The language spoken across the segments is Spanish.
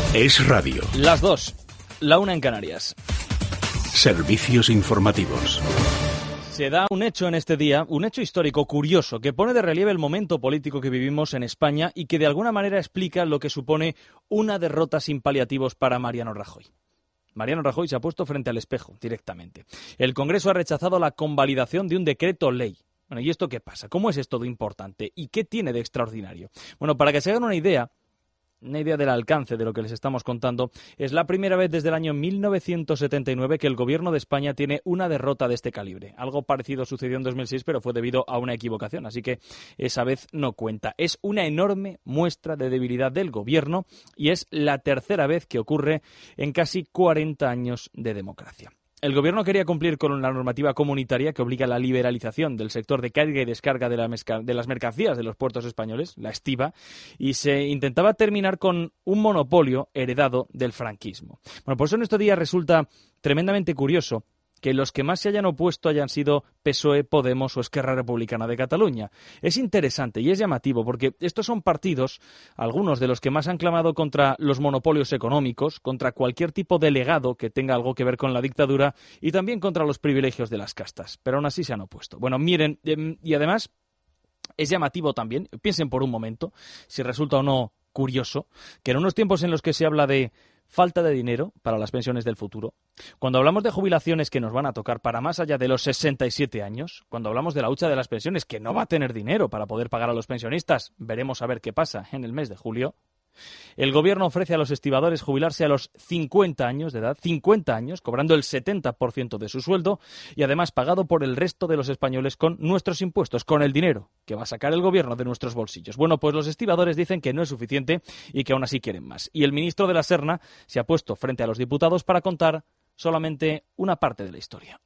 Es Radio. Las 2, la 1 en Canarias. Servicios informativos. Se da un hecho en este día, un hecho histórico curioso, que pone de relieve el momento político que vivimos en España y que de alguna manera explica lo que supone una derrota sin paliativos para Mariano Rajoy. Mariano Rajoy se ha puesto frente al espejo directamente. El Congreso ha rechazado la convalidación de un decreto ley. Bueno, ¿y esto qué pasa? ¿Cómo es esto de importante? ¿Y qué tiene de extraordinario? Bueno, para que se hagan una idea del alcance de lo que les estamos contando, es la primera vez desde el año 1979 que el Gobierno de España tiene una derrota de este calibre. Algo parecido sucedió en 2006, pero fue debido a una equivocación, así que esa vez no cuenta. Es una enorme muestra de debilidad del Gobierno y es la tercera vez que ocurre en casi 40 años de democracia. El Gobierno quería cumplir con la normativa comunitaria que obliga a la liberalización del sector de carga y descarga de las mercancías de los puertos españoles, la estiba, y se intentaba terminar con un monopolio heredado del franquismo. Bueno, por eso en estos días resulta tremendamente curioso que los que más se hayan opuesto hayan sido PSOE, Podemos o Esquerra Republicana de Cataluña. Es interesante y es llamativo porque estos son partidos, algunos de los que más han clamado contra los monopolios económicos, contra cualquier tipo de legado que tenga algo que ver con la dictadura y también contra los privilegios de las castas. Pero aún así se han opuesto. Bueno, miren, y además es llamativo también, piensen por un momento, si resulta o no curioso, que en unos tiempos en los que se habla de falta de dinero para las pensiones del futuro, cuando hablamos de jubilaciones que nos van a tocar para más allá de los 67 años, cuando hablamos de la hucha de las pensiones que no va a tener dinero para poder pagar a los pensionistas, veremos a ver qué pasa en el mes de julio, el Gobierno ofrece a los estibadores jubilarse a los 50 años de edad, 50 años, cobrando el 70% de su sueldo y además pagado por el resto de los españoles con nuestros impuestos, con el dinero que va a sacar el Gobierno de nuestros bolsillos. Bueno, pues los estibadores dicen que no es suficiente y que aún así quieren más. Y el ministro de la Serna se ha puesto frente a los diputados para contar solamente una parte de la historia.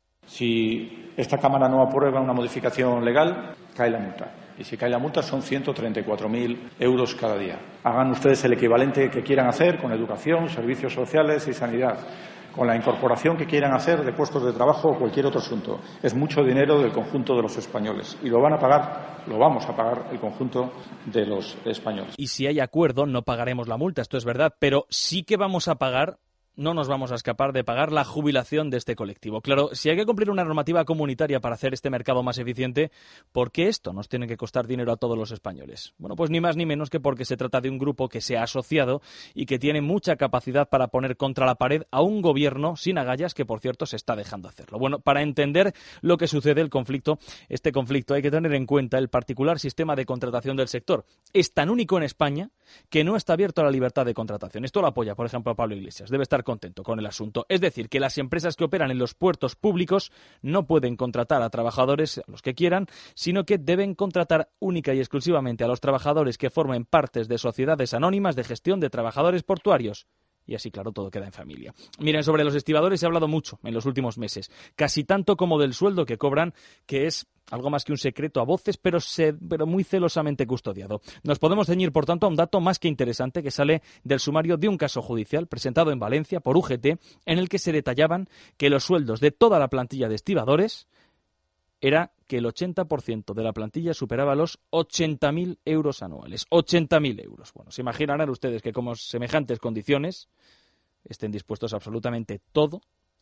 Si esta Cámara no aprueba una modificación legal, cae la multa. Y si cae la multa son 134.000 euros cada día. Hagan ustedes el equivalente que quieran hacer con educación, servicios sociales y sanidad, con la incorporación que quieran hacer de puestos de trabajo o cualquier otro asunto. Es mucho dinero del conjunto de los españoles y lo van a pagar, lo vamos a pagar el conjunto de los españoles. Y si hay acuerdo, no pagaremos la multa, esto es verdad, pero sí que vamos a pagar. No nos vamos a escapar de pagar la jubilación de este colectivo. Claro, si hay que cumplir una normativa comunitaria para hacer este mercado más eficiente, ¿por qué esto nos tiene que costar dinero a todos los españoles? Bueno, pues ni más ni menos que porque se trata de un grupo que se ha asociado y que tiene mucha capacidad para poner contra la pared a un gobierno sin agallas que, por cierto, se está dejando hacerlo. Bueno, para entender lo que sucede, este conflicto, hay que tener en cuenta el particular sistema de contratación del sector. Es tan único en España que no está abierto a la libertad de contratación. Esto lo apoya, por ejemplo, Pablo Iglesias. Debe estar contento con el asunto. Es decir, que las empresas que operan en los puertos públicos no pueden contratar a trabajadores, a los que quieran, sino que deben contratar única y exclusivamente a los trabajadores que formen partes de sociedades anónimas de gestión de trabajadores portuarios. Y así, claro, todo queda en familia. Miren, sobre los estibadores se ha hablado mucho en los últimos meses, casi tanto como del sueldo que cobran, que es algo más que un secreto a voces, pero muy celosamente custodiado. Nos podemos ceñir, por tanto, a un dato más que interesante que sale del sumario de un caso judicial presentado en Valencia por UGT, en el que se detallaban que los sueldos de toda la plantilla de estibadores era que el 80% de la plantilla superaba los 80.000 euros anuales. 80.000 euros. Bueno, se imaginarán ustedes que como semejantes condiciones estén dispuestos a absolutamente todo,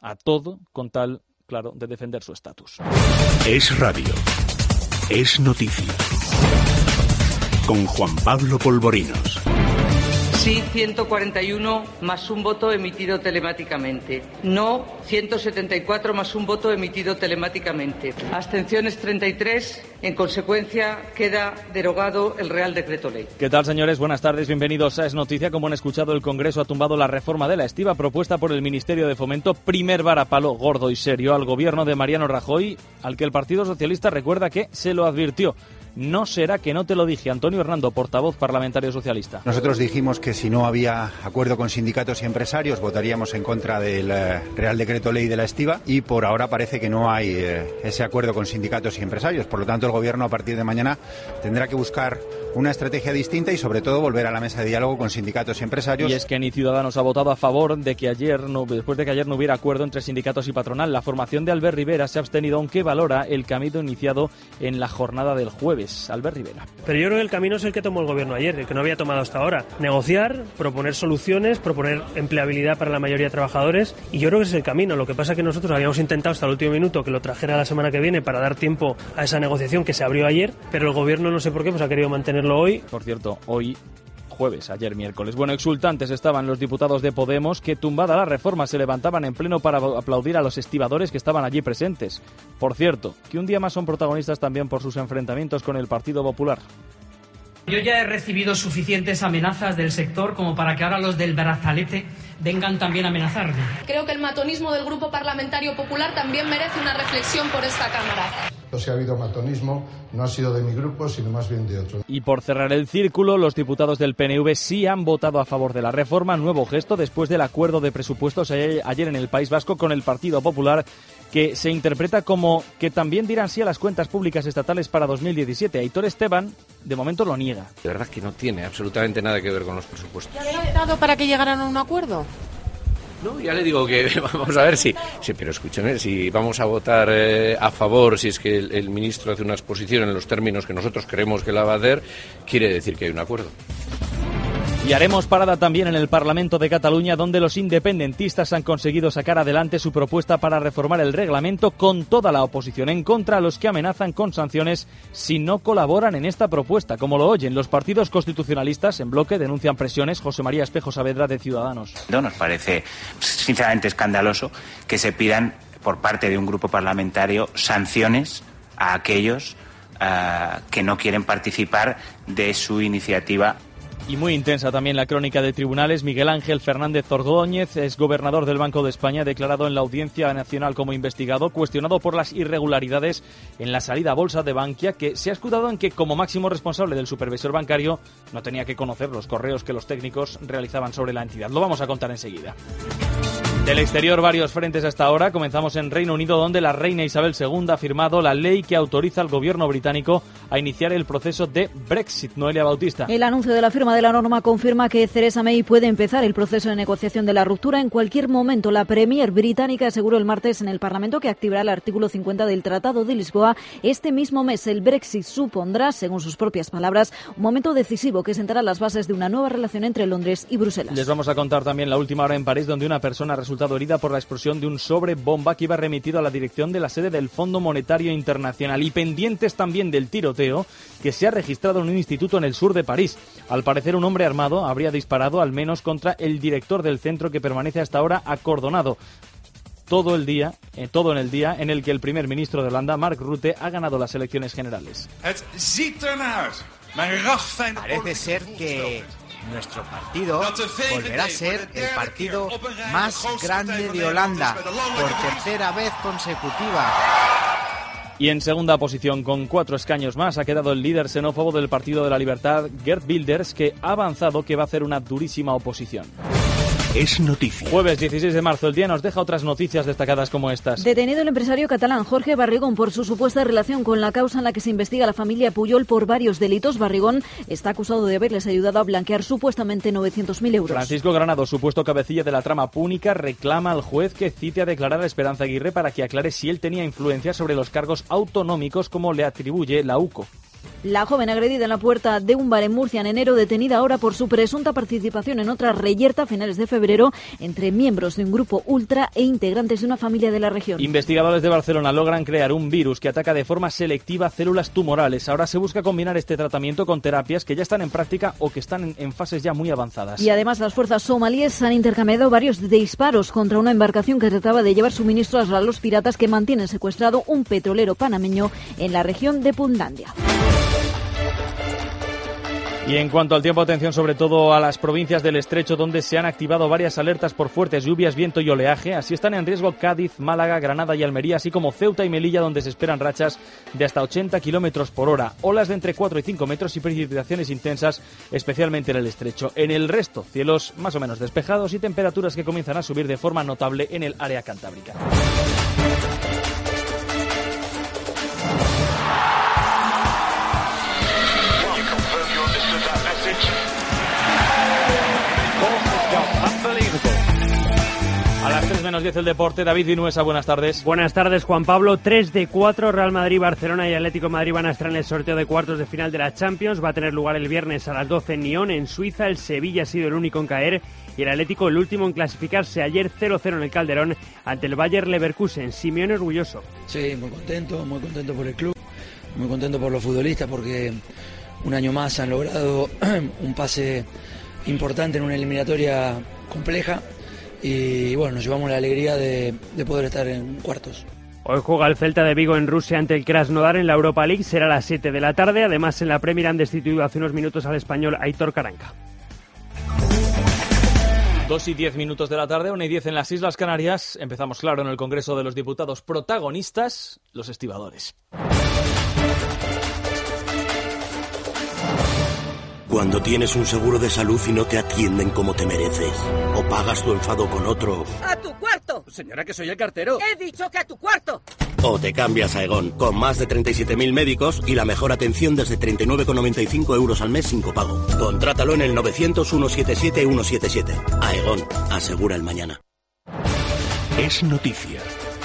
con tal, claro, de defender su estatus. Es Radio. Es noticia. Con Juan Pablo Polvorinos. Sí, 141 más un voto emitido telemáticamente. No, 174 más un voto emitido telemáticamente. Abstenciones 33. En consecuencia, queda derogado el Real Decreto Ley. ¿Qué tal, señores? Buenas tardes. Bienvenidos a Es Noticia. Como han escuchado, el Congreso ha tumbado la reforma de la estiba propuesta por el Ministerio de Fomento. Primer varapalo gordo y serio al gobierno de Mariano Rajoy, al que el Partido Socialista recuerda que se lo advirtió. No será que no te lo dije. Antonio Hernando, portavoz parlamentario socialista. Nosotros dijimos que si no había acuerdo con sindicatos y empresarios votaríamos en contra del Real Decreto Ley de la estiba y por ahora parece que no hay ese acuerdo con sindicatos y empresarios. Por lo tanto, el Gobierno a partir de mañana tendrá que buscar una estrategia distinta y sobre todo volver a la mesa de diálogo con sindicatos y empresarios. Y es que ni Ciudadanos ha votado a favor de que después de que ayer no hubiera acuerdo entre sindicatos y patronal. La formación de Albert Rivera se ha abstenido, aunque valora el camino iniciado en la jornada del jueves. Albert Rivera. Pero yo creo que el camino es el que tomó el gobierno ayer, el que no había tomado hasta ahora. Negociar, proponer soluciones, proponer empleabilidad para la mayoría de trabajadores, y yo creo que ese es el camino. Lo que pasa es que nosotros habíamos intentado hasta el último minuto que lo trajera la semana que viene para dar tiempo a esa negociación que se abrió ayer, pero el gobierno, no sé por qué, pues ha querido mantenerlo hoy. Por cierto, hoy jueves, ayer miércoles. Bueno, exultantes estaban los diputados de Podemos que, tumbada la reforma, se levantaban en pleno para aplaudir a los estibadores que estaban allí presentes. Por cierto, que un día más son protagonistas también por sus enfrentamientos con el Partido Popular. Yo ya he recibido suficientes amenazas del sector como para que ahora los del brazalete vengan también a amenazarme. Creo que el matonismo del Grupo Parlamentario Popular también merece una reflexión por esta Cámara. Si ha habido matonismo, no ha sido de mi grupo, sino más bien de otro. Y por cerrar el círculo, los diputados del PNV sí han votado a favor de la reforma, nuevo gesto después del acuerdo de presupuestos ayer en el País Vasco con el Partido Popular, que se interpreta como que también dirán sí a las cuentas públicas estatales para 2017. Aitor Esteban, de momento, lo niega. De verdad que no tiene absolutamente nada que ver con los presupuestos. ¿Ya habéis dado para que llegaran a un acuerdo? No, ya le digo que vamos a ver si pero escúcheme, si vamos a votar a favor, si es que el ministro hace una exposición en los términos que nosotros creemos que la va a hacer, quiere decir que hay un acuerdo. Y haremos parada también en el Parlamento de Cataluña, donde los independentistas han conseguido sacar adelante su propuesta para reformar el reglamento con toda la oposición en contra, a los que amenazan con sanciones si no colaboran en esta propuesta. Como lo oyen, los partidos constitucionalistas en bloque denuncian presiones. José María Espejo Saavedra, de Ciudadanos. Nos parece sinceramente escandaloso que se pidan por parte de un grupo parlamentario sanciones a aquellos que no quieren participar de su iniciativa. Y muy intensa también la crónica de tribunales. Miguel Ángel Fernández Ordóñez, exgobernador del Banco de España, declarado en la Audiencia Nacional como investigado, cuestionado por las irregularidades en la salida a bolsa de Bankia, que se ha escudado en que, como máximo responsable del supervisor bancario, no tenía que conocer los correos que los técnicos realizaban sobre la entidad. Lo vamos a contar enseguida. Del exterior, varios frentes hasta ahora. Comenzamos en Reino Unido, donde la reina Isabel II ha firmado la ley que autoriza al gobierno británico a iniciar el proceso de Brexit. Noelia Bautista. El anuncio de la firma de la norma confirma que Theresa May puede empezar el proceso de negociación de la ruptura en cualquier momento. La premier británica aseguró el martes en el Parlamento que activará el artículo 50 del Tratado de Lisboa este mismo mes. El Brexit supondrá, según sus propias palabras, un momento decisivo que sentará las bases de una nueva relación entre Londres y Bruselas. Les vamos a contar también la última hora en París, donde una persona resultado herida por la explosión de un sobre bomba que iba remitido a la dirección de la sede del Fondo Monetario Internacional. Y pendientes también del tiroteo que se ha registrado en un instituto en el sur de París. Al parecer, un hombre armado habría disparado al menos contra el director del centro, que permanece hasta ahora acordonado. Todo en el día en el que el primer ministro de Holanda, Mark Rutte, ha ganado las elecciones generales. Parece ser que nuestro partido volverá a ser el partido más grande de Holanda por tercera vez consecutiva. Y en segunda posición, con 4 escaños más, ha quedado el líder xenófobo del Partido de la Libertad, Geert Wilders, que ha avanzado que va a hacer una durísima oposición. Es noticia. Jueves 16 de marzo, el día nos deja otras noticias destacadas como estas. Detenido el empresario catalán Jorge Barrigón por su supuesta relación con la causa en la que se investiga la familia Pujol por varios delitos. Barrigón está acusado de haberles ayudado a blanquear supuestamente 900.000 euros. Francisco Granado, supuesto cabecilla de la trama púnica, reclama al juez que cite a declarar a Esperanza Aguirre para que aclare si él tenía influencia sobre los cargos autonómicos como le atribuye la UCO. La joven agredida en la puerta de un bar en Murcia en enero, detenida ahora por su presunta participación en otra reyerta a finales de febrero entre miembros de un grupo ultra e integrantes de una familia de la región. Investigadores de Barcelona logran crear un virus que ataca de forma selectiva células tumorales. Ahora se busca combinar este tratamiento con terapias que ya están en práctica o que están en fases ya muy avanzadas. Y además las fuerzas somalíes han intercambiado varios disparos contra una embarcación que trataba de llevar suministros a los piratas que mantienen secuestrado un petrolero panameño en la región de Puntlandia. Y en cuanto al tiempo, atención sobre todo a las provincias del Estrecho, donde se han activado varias alertas por fuertes lluvias, viento y oleaje. Así están en riesgo Cádiz, Málaga, Granada y Almería, así como Ceuta y Melilla, donde se esperan rachas de hasta 80 kilómetros por hora, olas de entre 4 y 5 metros y precipitaciones intensas, especialmente en el Estrecho. En el resto, cielos más o menos despejados y temperaturas que comienzan a subir de forma notable en el área cantábrica. menos 10 el deporte. David Vinuesa, buenas tardes. Buenas tardes, Juan Pablo. 3 de 4, Real Madrid, Barcelona y Atlético de Madrid van a estar en el sorteo de cuartos de final de la Champions. Va a tener lugar el viernes a las 12 en Nyon, en Suiza. El Sevilla ha sido el único en caer y el Atlético el último en clasificarse. Ayer 0-0 en el Calderón ante el Bayer Leverkusen. Simeone orgulloso. Sí, muy contento por el club, muy contento por los futbolistas porque un año más han logrado un pase importante en una eliminatoria compleja y bueno, nos llevamos la alegría de poder estar en cuartos. Hoy juega el Celta de Vigo en Rusia ante el Krasnodar en la Europa League, será a las 7 de la tarde. Además, en la Premier han destituido hace unos minutos al español Aitor Karanka. 2:10 de la tarde, 1:10 en las Islas Canarias. Empezamos, claro, en el Congreso de los Diputados. Protagonistas, los estibadores. Cuando tienes un seguro de salud y no te atienden como te mereces, o pagas tu enfado con otro, ¡a tu cuarto! Señora, que soy el cartero. ¡He dicho que a tu cuarto! o te cambias a Aegon, con más de 37.000 médicos y la mejor atención desde 39,95 euros al mes sin copago. Contrátalo en el 900-177-177. Aegon, asegura el mañana. Es noticia.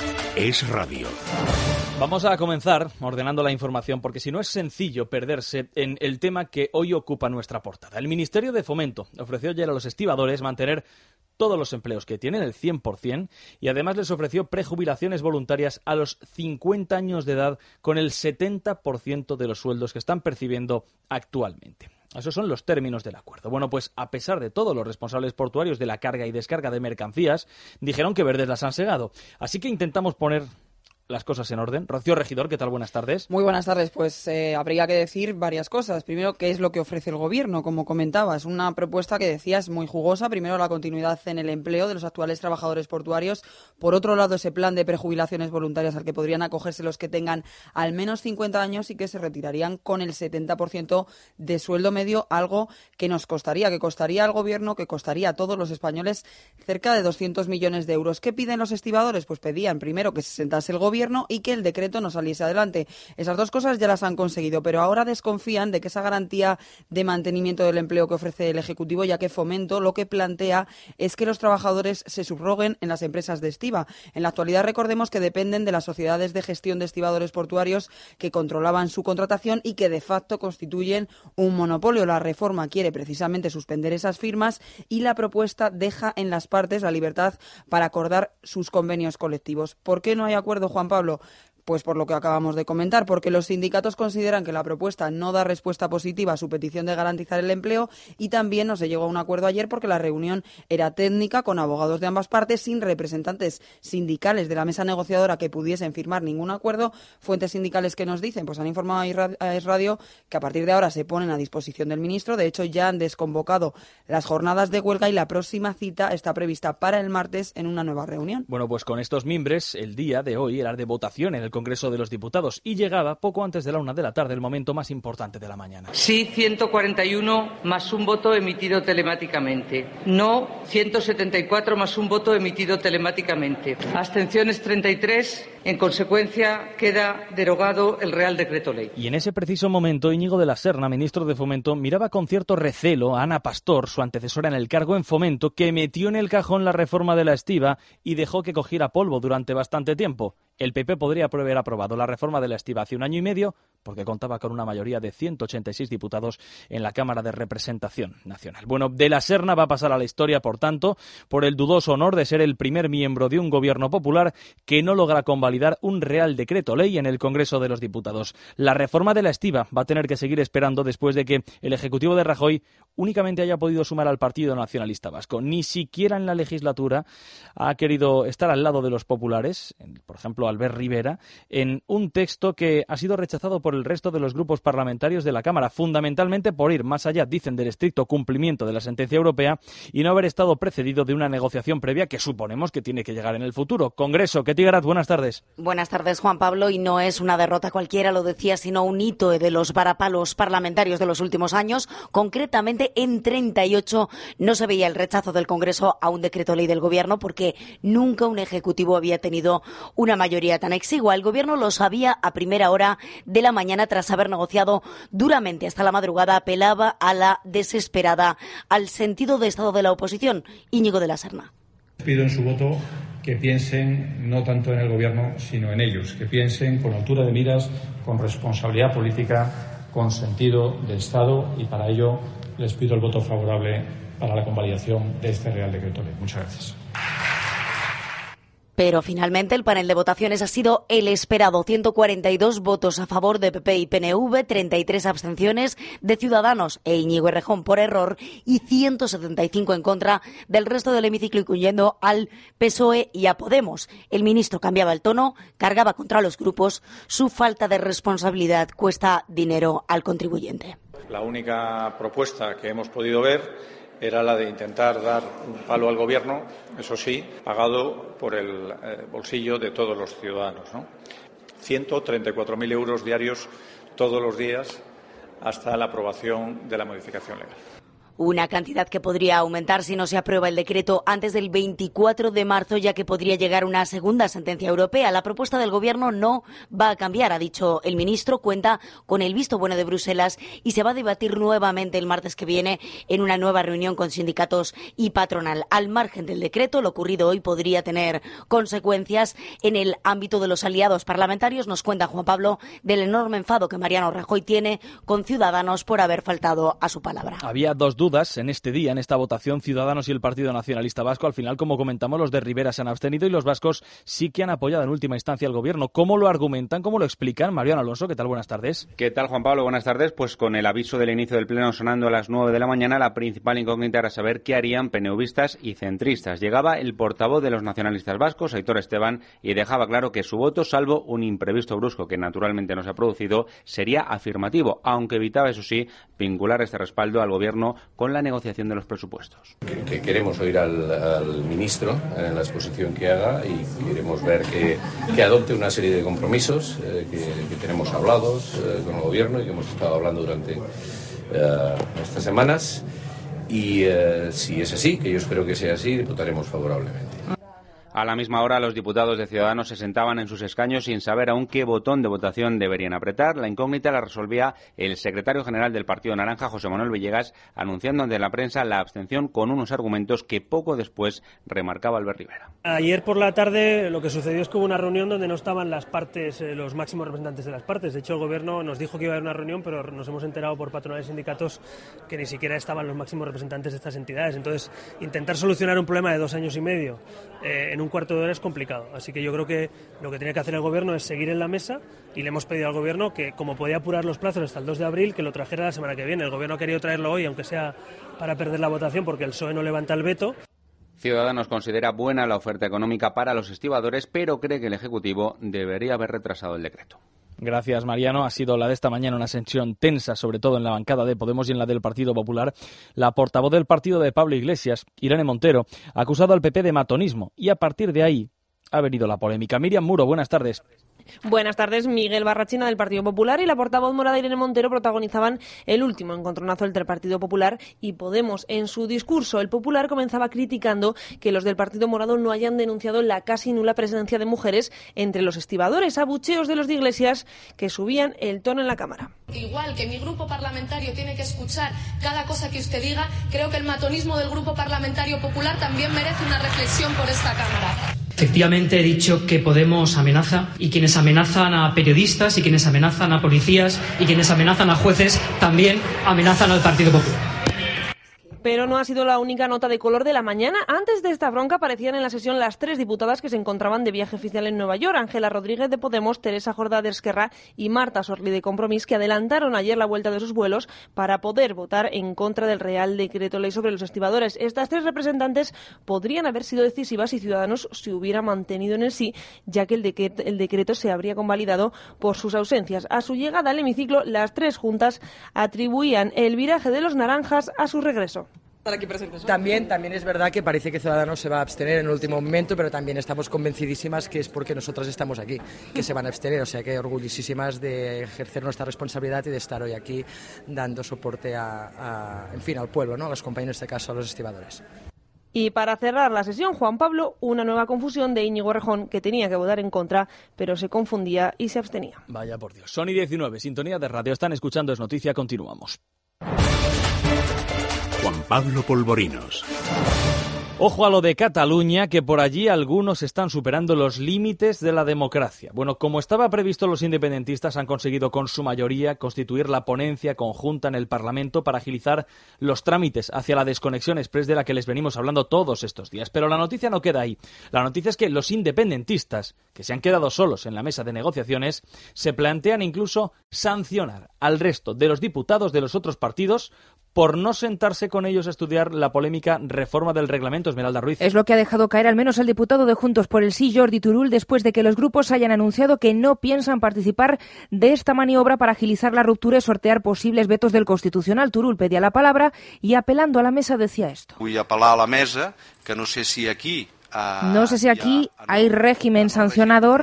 Es radio. Vamos a comenzar ordenando la información, porque si no es sencillo perderse en el tema que hoy ocupa nuestra portada. El Ministerio de Fomento ofreció ayer a los estibadores mantener todos los empleos que tienen, el 100%, y además les ofreció prejubilaciones voluntarias a los 50 años de edad con el 70% de los sueldos que están percibiendo actualmente. Esos son los términos del acuerdo. Bueno, pues a pesar de todo, los responsables portuarios de la carga y descarga de mercancías dijeron que verdes las han segado. Así que intentamos poner las cosas en orden. Rocío Regidor, ¿qué tal? Buenas tardes. Muy buenas tardes. Pues habría que decir varias cosas. Primero, ¿qué es lo que ofrece el Gobierno? Como comentabas, una propuesta que decías muy jugosa. Primero, la continuidad en el empleo de los actuales trabajadores portuarios. Por otro lado, ese plan de prejubilaciones voluntarias al que podrían acogerse los que tengan al menos 50 años y que se retirarían con el 70% de sueldo medio, algo que nos costaría, que costaría al Gobierno, que costaría a todos los españoles cerca de 200 millones de euros. ¿Qué piden los estibadores? Pues pedían primero que se sentase el Gobierno y que el decreto no saliese adelante. Esas dos cosas ya las han conseguido, pero ahora desconfían de que esa garantía de mantenimiento del empleo que ofrece el Ejecutivo, ya que Fomento lo que plantea es que los trabajadores se subroguen en las empresas de estiba. En la actualidad, recordemos que dependen de las sociedades de gestión de estibadores portuarios que controlaban su contratación y que de facto constituyen un monopolio. La reforma quiere precisamente suspender esas firmas y la propuesta deja en las partes la libertad para acordar sus convenios colectivos. ¿Por qué no hay acuerdo, Juan Pablo? Pues por lo que acabamos de comentar, porque los sindicatos consideran que la propuesta no da respuesta positiva a su petición de garantizar el empleo y también no se llegó a un acuerdo ayer porque la reunión era técnica con abogados de ambas partes sin representantes sindicales de la mesa negociadora que pudiesen firmar ningún acuerdo. Fuentes sindicales que nos dicen, pues han informado a Es Radio que a partir de ahora se ponen a disposición del ministro. De hecho, ya han desconvocado las jornadas de huelga y la próxima cita está prevista para el martes en una nueva reunión. Bueno, pues con estos mimbres, el día de hoy era de votación en el Congreso de los Diputados y llegaba poco antes de la 1 de la tarde, el momento más importante de la mañana. Sí, 141 más un voto emitido telemáticamente. No, 174 más un voto emitido telemáticamente. Abstenciones 33. En consecuencia, queda derogado el Real Decreto Ley. Y en ese preciso momento, Íñigo de la Serna, ministro de Fomento, miraba con cierto recelo a Ana Pastor, su antecesora en el cargo en Fomento, que metió en el cajón la reforma de la estiba y dejó que cogiera polvo durante bastante tiempo. El PP podría haber aprobado la reforma de la estiba hace un año y medio porque contaba con una mayoría de 186 diputados en la Cámara de Representación Nacional. Bueno, de la Serna va a pasar a la historia, por tanto, por el dudoso honor de ser el primer miembro de un gobierno popular que no logra convalidar un Real Decreto Ley en el Congreso de los Diputados. La reforma de la estiba va a tener que seguir esperando después de que el Ejecutivo de Rajoy únicamente haya podido sumar al Partido Nacionalista Vasco. Ni siquiera en la legislatura ha querido estar al lado de los populares, por ejemplo, Albert Rivera, en un texto que ha sido rechazado por el resto de los grupos parlamentarios de la Cámara, fundamentalmente por ir más allá, dicen, del estricto cumplimiento de la sentencia europea y no haber estado precedido de una negociación previa que suponemos que tiene que llegar en el futuro. Congreso, Ketty Garat, buenas tardes. Buenas tardes, Juan Pablo, y no es una derrota cualquiera, lo decía, sino un hito de los varapalos parlamentarios de los últimos años. Concretamente, en 38 no se veía el rechazo del Congreso a un decreto ley del Gobierno porque nunca un Ejecutivo había tenido una mayoría tan exigua. El Gobierno lo sabía a primera hora de la mañana tras haber negociado duramente hasta la madrugada. Apelaba a la desesperada, al sentido de estado de la oposición. Íñigo de la Serna. Pido en su voto que piensen no tanto en el Gobierno, sino en ellos, que piensen con altura de miras, con responsabilidad política, con sentido de Estado, y para ello les pido el voto favorable para la convalidación de este Real Decreto Ley. Muchas gracias. Pero finalmente el panel de votaciones ha sido el esperado. 142 votos a favor de PP y PNV, 33 abstenciones de Ciudadanos e Íñigo Errejón por error y 175 en contra del resto del hemiciclo, incluyendo al PSOE y a Podemos. El ministro cambiaba el tono, cargaba contra los grupos. Su falta de responsabilidad cuesta dinero al contribuyente. La única propuesta que hemos podido ver era la de intentar dar un palo al Gobierno, eso sí, pagado por el bolsillo de todos los ciudadanos, ¿no? 134.000 euros diarios todos los días hasta la aprobación de la modificación legal. Una cantidad que podría aumentar si no se aprueba el decreto antes del 24 de marzo, ya que podría llegar una segunda sentencia europea. La propuesta del Gobierno no va a cambiar, ha dicho el ministro, cuenta con el visto bueno de Bruselas y se va a debatir nuevamente el martes que viene en una nueva reunión con sindicatos y patronal. Al margen del decreto, lo ocurrido hoy podría tener consecuencias en el ámbito de los aliados parlamentarios. Nos cuenta Juan Pablo del enorme enfado que Mariano Rajoy tiene con Ciudadanos por haber faltado a su palabra. Había dos dudas en este día, en esta votación, Ciudadanos y el Partido Nacionalista Vasco. Al final, como comentamos, los de Rivera se han abstenido y los vascos sí que han apoyado en última instancia al Gobierno. ¿Cómo lo argumentan? ¿Cómo lo explican? Mariano Alonso, ¿qué tal? Buenas tardes. ¿Qué tal, Juan Pablo? Buenas tardes. Pues con el aviso del inicio del pleno sonando a las 9 de la mañana, la principal incógnita era saber qué harían PNVistas y centristas. Llegaba el portavoz de los nacionalistas vascos, Aitor Esteban, y dejaba claro que su voto, salvo un imprevisto brusco que naturalmente no se ha producido, sería afirmativo, aunque evitaba, eso sí, vincular este respaldo al Gobierno con la negociación de los presupuestos. Que queremos oír al ministro en la exposición que haga y queremos ver que adopte una serie de compromisos que tenemos hablados con el Gobierno y que hemos estado hablando durante estas semanas, y si es así, que yo espero que sea así, votaremos favorablemente. A la misma hora, los diputados de Ciudadanos se sentaban en sus escaños sin saber aún qué botón de votación deberían apretar. La incógnita la resolvía el secretario general del Partido Naranja, José Manuel Villegas, anunciando ante la prensa la abstención con unos argumentos que poco después remarcaba Albert Rivera. Ayer por la tarde lo que sucedió es que hubo una reunión donde no estaban las partes, los máximos representantes de las partes. De hecho, el Gobierno nos dijo que iba a haber una reunión, pero nos hemos enterado por patronales y sindicatos que ni siquiera estaban los máximos representantes de estas entidades. Entonces, intentar solucionar un problema de 2 años y medio en un cuarto de hora es complicado. Así que yo creo que lo que tiene que hacer el Gobierno es seguir en la mesa, y le hemos pedido al Gobierno que, como podía apurar los plazos hasta el 2 de abril, que lo trajera la semana que viene. El Gobierno ha querido traerlo hoy, aunque sea para perder la votación, porque el PSOE no levanta el veto. Ciudadanos considera buena la oferta económica para los estibadores, pero cree que el Ejecutivo debería haber retrasado el decreto. Gracias, Mariano. Ha sido la de esta mañana una sesión tensa, sobre todo en la bancada de Podemos y en la del Partido Popular. La portavoz del partido de Pablo Iglesias, Irene Montero, ha acusado al PP de matonismo y a partir de ahí ha venido la polémica. Miriam Muro, buenas tardes. Buenas tardes. Miguel Barrachina, del Partido Popular, y la portavoz morada Irene Montero protagonizaban el último encontronazo entre el Partido Popular y Podemos. En su discurso, el Popular comenzaba criticando que los del Partido Morado no hayan denunciado la casi nula presencia de mujeres entre los estibadores, abucheos de los de Iglesias que subían el tono en la Cámara. Igual que mi grupo parlamentario tiene que escuchar cada cosa que usted diga, creo que el matonismo del Grupo Parlamentario Popular también merece una reflexión por esta Cámara. Efectivamente, he dicho que Podemos amenaza, y quienes amenazan a periodistas y quienes amenazan a policías y quienes amenazan a jueces también amenazan al Partido Popular. Pero no ha sido la única nota de color de la mañana. Antes de esta bronca aparecían en la sesión las 3 diputadas que se encontraban de viaje oficial en Nueva York: Ángela Rodríguez de Podemos, Teresa Jordá de Esquerra y Marta Sorli de Compromís, que adelantaron ayer la vuelta de sus vuelos para poder votar en contra del Real Decreto Ley sobre los estibadores. Estas 3 representantes podrían haber sido decisivas si Ciudadanos se hubiera mantenido en el sí, ya que el decreto se habría convalidado por sus ausencias. A su llegada al hemiciclo, las 3 juntas atribuían el viraje de los naranjas a su regreso. También es verdad que parece que Ciudadanos se va a abstener en el último momento, pero también estamos convencidísimas que es porque nosotras estamos aquí, que se van a abstener, o sea que orgullosísimas de ejercer nuestra responsabilidad y de estar hoy aquí dando soporte al pueblo, ¿no? A los compañeros, en este caso a los estibadores. Y para cerrar la sesión, Juan Pablo, una nueva confusión de Íñigo Errejón, que tenía que votar en contra, pero se confundía y se abstenía. Vaya por Dios. Sony 19, sintonía de radio. Están escuchando Es Noticia, continuamos. Juan Pablo Polvorinos. Ojo a lo de Cataluña, que por allí algunos están superando los límites de la democracia. Bueno, como estaba previsto, los independentistas han conseguido con su mayoría constituir la ponencia conjunta en el Parlamento para agilizar los trámites hacia la desconexión exprés de la que les venimos hablando todos estos días. Pero la noticia no queda ahí. La noticia es que los independentistas, que se han quedado solos en la mesa de negociaciones, se plantean incluso sancionar al resto de los diputados de los otros partidos por no sentarse con ellos a estudiar la polémica reforma del reglamento. Esmeralda Ruiz. Es lo que ha dejado caer al menos el diputado de Juntos por el Sí, Jordi Turull, después de que los grupos hayan anunciado que no piensan participar de esta maniobra para agilizar la ruptura y sortear posibles vetos del Constitucional. Turull pedía la palabra y, apelando a la mesa, decía esto. Voy a apelar a la mesa, que no sé si aquí hay régimen sancionador,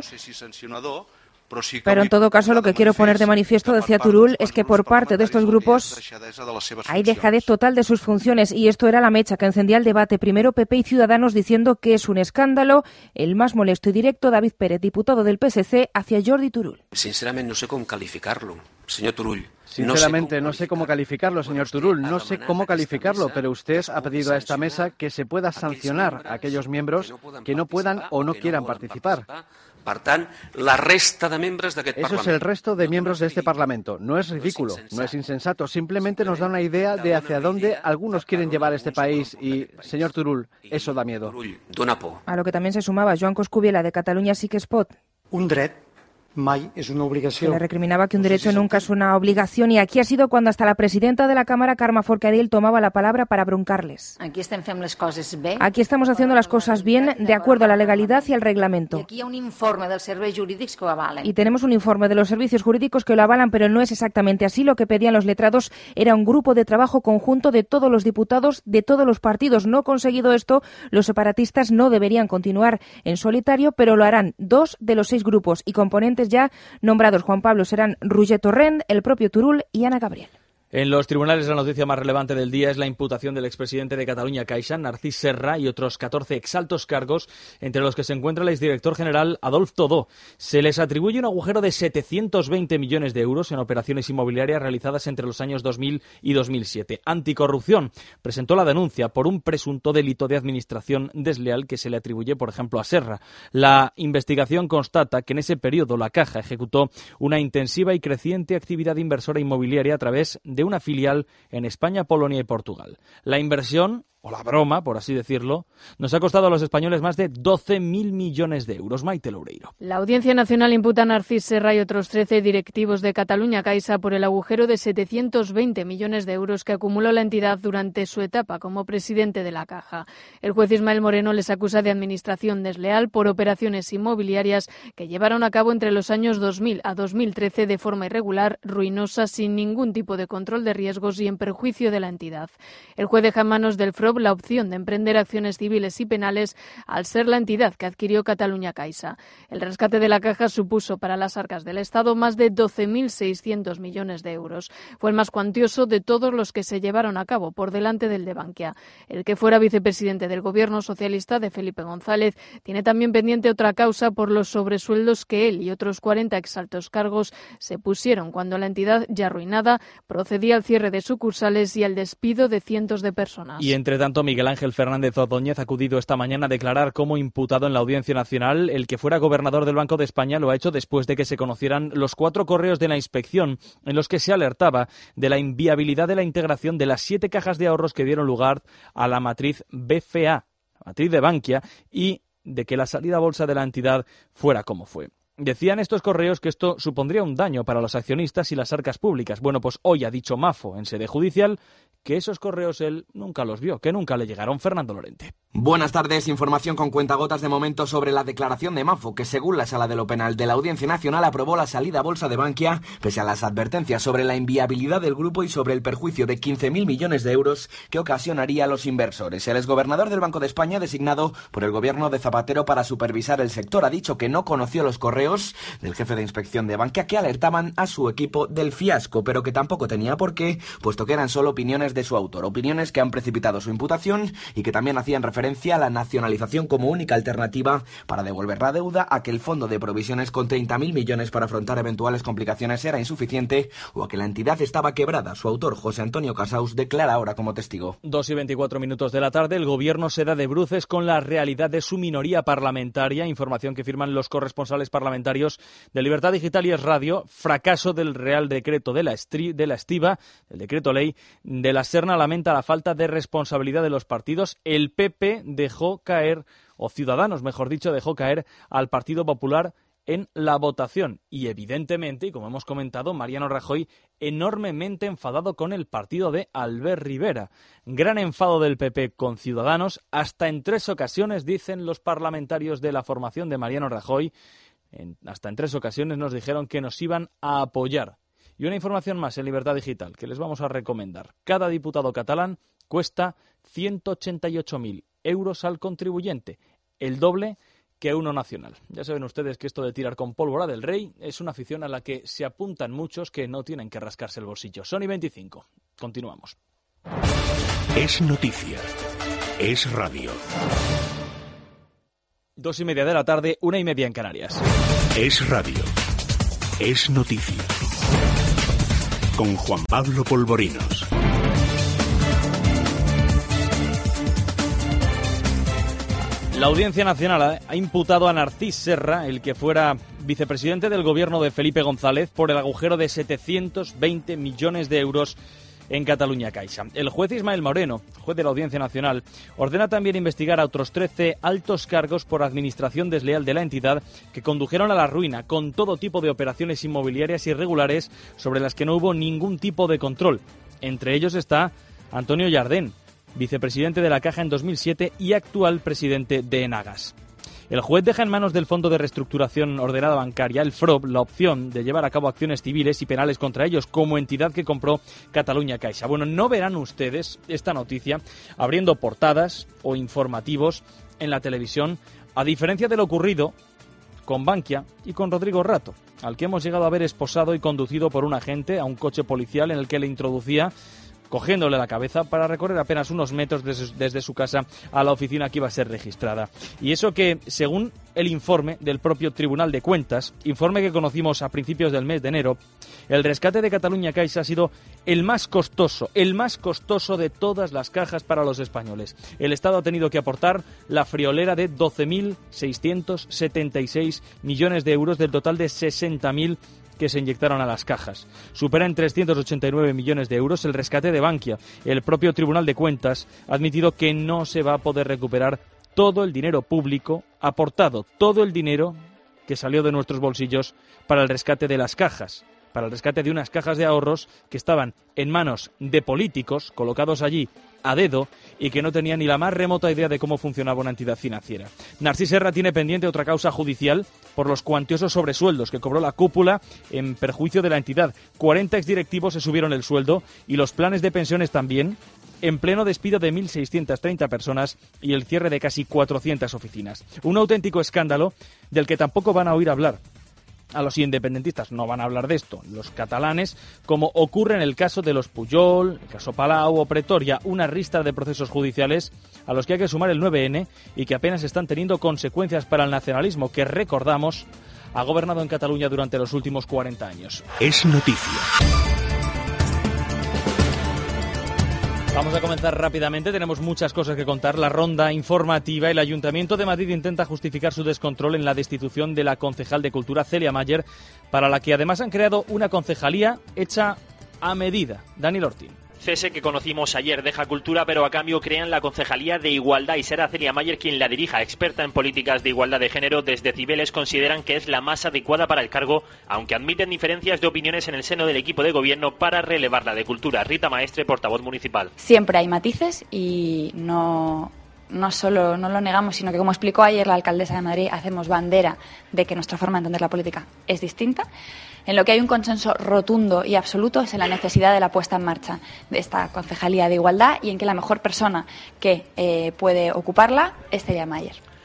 pero en todo caso lo que quiero poner de manifiesto, decía Turull, es que por parte de estos grupos hay dejadez total de sus funciones, y esto era la mecha que encendía el debate. Primero PP y Ciudadanos diciendo que es un escándalo. El más molesto y directo, David Pérez, diputado del PSC, hacia Jordi Turull. Sinceramente no sé cómo calificarlo, señor Turull. Sinceramente, no sé cómo calificarlo, señor Turull, no sé cómo calificarlo, pero usted ha pedido a esta mesa que se pueda sancionar a aquellos miembros que no puedan o no quieran participar. Per tant, la resta de membres d'aquest Parlament. Eso es el resto de miembros de este Parlamento. No es ridículo, no es insensato, simplemente nos da una idea de hacia dónde algunos quieren llevar este país y, señor Turull, eso da miedo. A lo que también se sumaba Joan Coscubiela, de Catalunya Sí que es Pot. Un dret mai és una obligació. Le recriminaba que un derecho nunca es una obligación, y aquí ha sido cuando hasta la presidenta de la Cámara, Carme Forcadell, tomaba la palabra para broncarles. Aquí estamos haciendo las cosas bien, de acuerdo a la legalidad y al reglamento. Aquí hi ha un informe dels serveis jurídics que ho avalen. Y tenemos un informe de los servicios jurídicos que lo avalan, pero no es exactamente así. Lo que pedían los letrados era un grupo de trabajo conjunto de todos los diputados de todos los partidos. No conseguido esto, los separatistas no deberían continuar en solitario, pero lo harán 2 de los 6 grupos y componentes ya nombrados, Juan Pablo, serán Roger Torrent, el propio Turull y Ana Gabriel. En los tribunales la noticia más relevante del día es la imputación del expresidente de Catalunya Caixa, Narcís Serra, y otros 14 exaltos cargos, entre los que se encuentra el exdirector general Adolf Todó. Se les atribuye un agujero de 720 millones de euros en operaciones inmobiliarias realizadas entre los años 2000 y 2007. Anticorrupción presentó la denuncia por un presunto delito de administración desleal que se le atribuye, por ejemplo, a Serra. La investigación constata que en ese periodo la Caja ejecutó una intensiva y creciente actividad inversora inmobiliaria a través de una filial en España, Polonia y Portugal. La inversión, o la broma, por así decirlo, nos ha costado a los españoles más de 12.000 millones de euros. Maite Loureiro. La Audiencia Nacional imputa a Narcís Serra y otros 13 directivos de Catalunya Caixa por el agujero de 720 millones de euros que acumuló la entidad durante su etapa como presidente de la Caja. El juez Ismael Moreno les acusa de administración desleal por operaciones inmobiliarias que llevaron a cabo entre los años 2000 a 2013 de forma irregular, ruinosa, sin ningún tipo de control de riesgos y en perjuicio de la entidad. El juez deja en manos del FROB la opción de emprender acciones civiles y penales al ser la entidad que adquirió Catalunya Caixa. El rescate de la Caja supuso para las arcas del Estado más de 12.600 millones de euros. Fue el más cuantioso de todos los que se llevaron a cabo, por delante del de Bankia. El que fuera vicepresidente del gobierno socialista, de Felipe González, tiene también pendiente otra causa por los sobresueldos que él y otros 40 exaltos cargos se pusieron cuando la entidad, ya arruinada, procedía al cierre de sucursales y al despido de cientos de personas. Y entre tanto, Miguel Ángel Fernández Ordóñez ha acudido esta mañana a declarar como imputado en la Audiencia Nacional. El que fuera gobernador del Banco de España lo ha hecho después de que se conocieran los 4 correos de la inspección en los que se alertaba de la inviabilidad de la integración de las 7 cajas de ahorros que dieron lugar a la matriz BFA, la matriz de Bankia, y de que la salida a bolsa de la entidad fuera como fue. Decían estos correos que esto supondría un daño para los accionistas y las arcas públicas. Bueno, pues hoy ha dicho Mafo en sede judicial que esos correos él nunca los vio, que nunca le llegaron. Fernando Lorente. Buenas tardes. Información con cuentagotas de momento sobre la declaración de Mafo, que según la Sala de lo Penal de la Audiencia Nacional aprobó la salida a bolsa de Bankia, pese a las advertencias sobre la inviabilidad del grupo y sobre el perjuicio de 15.000 millones de euros que ocasionaría a los inversores. El exgobernador del Banco de España, designado por el gobierno de Zapatero para supervisar el sector, ha dicho que no conoció los correos correos del jefe de inspección de Bankia que alertaban a su equipo del fiasco, pero que tampoco tenía por qué, puesto que eran solo opiniones de su autor, opiniones que han precipitado su imputación y que también hacían referencia a la nacionalización como única alternativa para devolver la deuda, a que el fondo de provisiones con 30.000 millones para afrontar eventuales complicaciones era insuficiente o a que la entidad estaba quebrada. Su autor, José Antonio Casaus, declara ahora como testigo. 2:24 de la tarde, el Gobierno se da de bruces con la realidad de su minoría parlamentaria, información que firman los corresponsales parlamentarios de Libertad Digital y Es Radio, fracaso del Real Decreto de la Estiba, el decreto ley de la Serna, lamenta la falta de responsabilidad de los partidos. El PP dejó caer, o Ciudadanos mejor dicho, dejó caer al Partido Popular en la votación y evidentemente, y como hemos comentado, Mariano Rajoy enormemente enfadado con el partido de Albert Rivera. Gran enfado del PP con Ciudadanos, hasta en 3 ocasiones, dicen los parlamentarios de la formación de Mariano Rajoy, hasta en 3 ocasiones nos dijeron que nos iban a apoyar. Y una información más en Libertad Digital que les vamos a recomendar. Cada diputado catalán cuesta 188.000 euros al contribuyente, el doble que uno nacional. Ya saben ustedes que esto de tirar con pólvora del rey es una afición a la que se apuntan muchos que no tienen que rascarse el bolsillo. Son y 25. Continuamos. Es noticia. Es radio. 2:30 de la tarde, 1:30 en Canarias. Es radio. Es noticia. Con Juan Pablo Polvorinos. La Audiencia Nacional ha imputado a Narcís Serra, el que fuera vicepresidente del gobierno de Felipe González, por el agujero de 720 millones de euros en Catalunya Caixa. El juez Ismael Moreno, juez de la Audiencia Nacional, ordena también investigar a otros 13 altos cargos por administración desleal de la entidad que condujeron a la ruina con todo tipo de operaciones inmobiliarias irregulares sobre las que no hubo ningún tipo de control. Entre ellos está Antonio Jardén, vicepresidente de la Caja en 2007 y actual presidente de Enagas. El juez deja en manos del Fondo de Reestructuración Ordenada Bancaria, el FROB, la opción de llevar a cabo acciones civiles y penales contra ellos como entidad que compró Catalunya Caixa. Bueno, no verán ustedes esta noticia abriendo portadas o informativos en la televisión, a diferencia de lo ocurrido con Bankia y con Rodrigo Rato, al que hemos llegado a ver esposado y conducido por un agente a un coche policial en el que le introducía cogiéndole la cabeza para recorrer apenas unos metros desde su casa a la oficina que iba a ser registrada. Y eso que, según el informe del propio Tribunal de Cuentas, informe que conocimos a principios del mes de enero, el rescate de Catalunya Caixa ha sido el más costoso de todas las cajas para los españoles. El Estado ha tenido que aportar la friolera de 12.676 millones de euros del total de 60.000 que se inyectaron a las cajas. Supera en 389 millones de euros el rescate de Bankia. El propio Tribunal de Cuentas ha admitido que no se va a poder recuperar todo el dinero público aportado, todo el dinero que salió de nuestros bolsillos para el rescate de las cajas, para el rescate de unas cajas de ahorros que estaban en manos de políticos colocados allí a dedo y que no tenían ni la más remota idea de cómo funcionaba una entidad financiera. Narcís Serra tiene pendiente otra causa judicial por los cuantiosos sobresueldos que cobró la cúpula en perjuicio de la entidad. 40 exdirectivos se subieron el sueldo y los planes de pensiones también, en pleno despido de 1.630 personas y el cierre de casi 400 oficinas. Un auténtico escándalo del que tampoco van a oír hablar. A los independentistas no van a hablar de esto. Los catalanes, como ocurre en el caso de los Pujol, el caso Palau o Pretoria, una ristra de procesos judiciales a los que hay que sumar el 9N y que apenas están teniendo consecuencias para el nacionalismo que, recordamos, ha gobernado en Cataluña durante los últimos 40 años. Es noticia. Vamos a comenzar rápidamente, tenemos muchas cosas que contar. La ronda informativa. El Ayuntamiento de Madrid intenta justificar su descontrol en la destitución de la concejal de Cultura, Celia Mayer, para la que además han creado una concejalía hecha a medida. Daniel Ortín. Cese que conocimos ayer deja Cultura, pero a cambio crean la Concejalía de Igualdad y será Celia Mayer quien la dirija. Experta en políticas de igualdad de género, desde Cibeles consideran que es la más adecuada para el cargo, aunque admiten diferencias de opiniones en el seno del equipo de gobierno para relevarla de Cultura. Rita Maestre, portavoz municipal. Siempre hay matices y no solo no lo negamos, sino que, como explicó ayer la alcaldesa de Madrid, hacemos bandera de que nuestra forma de entender la política es distinta. En lo que hay un consenso rotundo y absoluto es en la necesidad de la puesta en marcha de esta Concejalía de Igualdad y en que la mejor persona que puede ocuparla es Celia Mayer.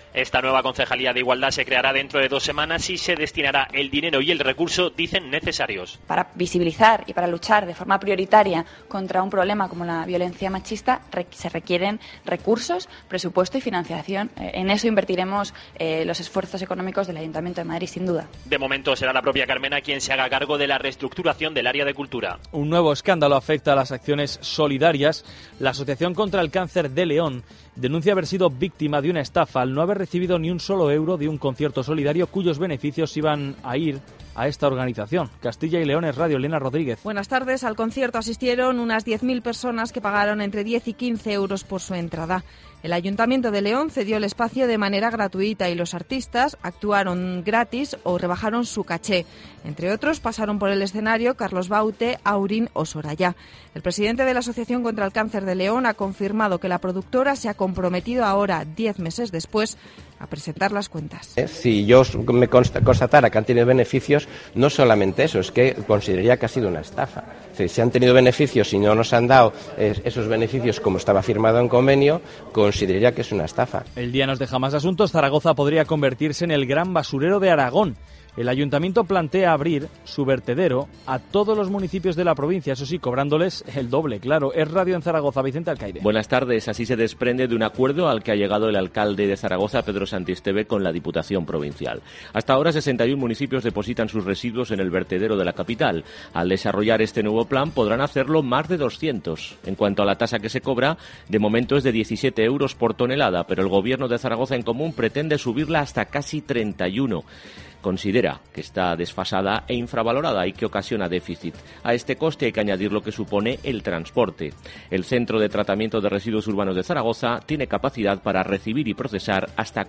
Esta nueva concejalía de Igualdad se creará dentro de 2 semanas y se destinará el dinero y el recurso, dicen, necesarios. Para visibilizar y para luchar de forma prioritaria contra un problema como la violencia machista se requieren recursos, presupuesto y financiación. En eso invertiremos los esfuerzos económicos del Ayuntamiento de Madrid, sin duda. De momento será la propia Carmena quien se haga cargo de la reestructuración del área de cultura. Un nuevo escándalo afecta a las acciones solidarias. La Asociación contra el Cáncer de León denuncia haber sido víctima de una estafa al no haber recibido ni un solo euro de un concierto solidario cuyos beneficios iban a ir a esta organización. Castilla y León es Radio, Elena Rodríguez. Buenas tardes. Al concierto asistieron unas 10.000 personas que pagaron entre 10 y 15 euros por su entrada. El Ayuntamiento de León cedió el espacio de manera gratuita y los artistas actuaron gratis o rebajaron su caché. Entre otros, pasaron por el escenario Carlos Baute, Aurín o Soraya. El presidente de la Asociación contra el Cáncer de León ha confirmado que la productora se ha comprometido ahora, 10 meses después, a presentar las cuentas. Si yo me constatara que han tenido beneficios, no solamente eso, es que consideraría que ha sido una estafa. Si han tenido beneficios y no nos han dado esos beneficios como estaba firmado en convenio, consideraría que es una estafa. El día nos deja más asuntos. Zaragoza podría convertirse en el gran basurero de Aragón. El ayuntamiento plantea abrir su vertedero a todos los municipios de la provincia, eso sí, cobrándoles el doble, claro. Es Radio en Zaragoza, Vicente Alcaide. Buenas tardes. Así se desprende de un acuerdo al que ha llegado el alcalde de Zaragoza, Pedro Santisteve, con la Diputación Provincial. Hasta ahora 61 municipios depositan sus residuos en el vertedero de la capital. Al desarrollar este nuevo plan podrán hacerlo más de 200. En cuanto a la tasa que se cobra, de momento es de 17 euros por tonelada, pero el gobierno de Zaragoza en Común pretende subirla hasta casi 31. Considera que está desfasada e infravalorada y que ocasiona déficit. A este coste hay que añadir lo que supone el transporte. El Centro de Tratamiento de Residuos Urbanos de Zaragoza tiene capacidad para recibir y procesar hasta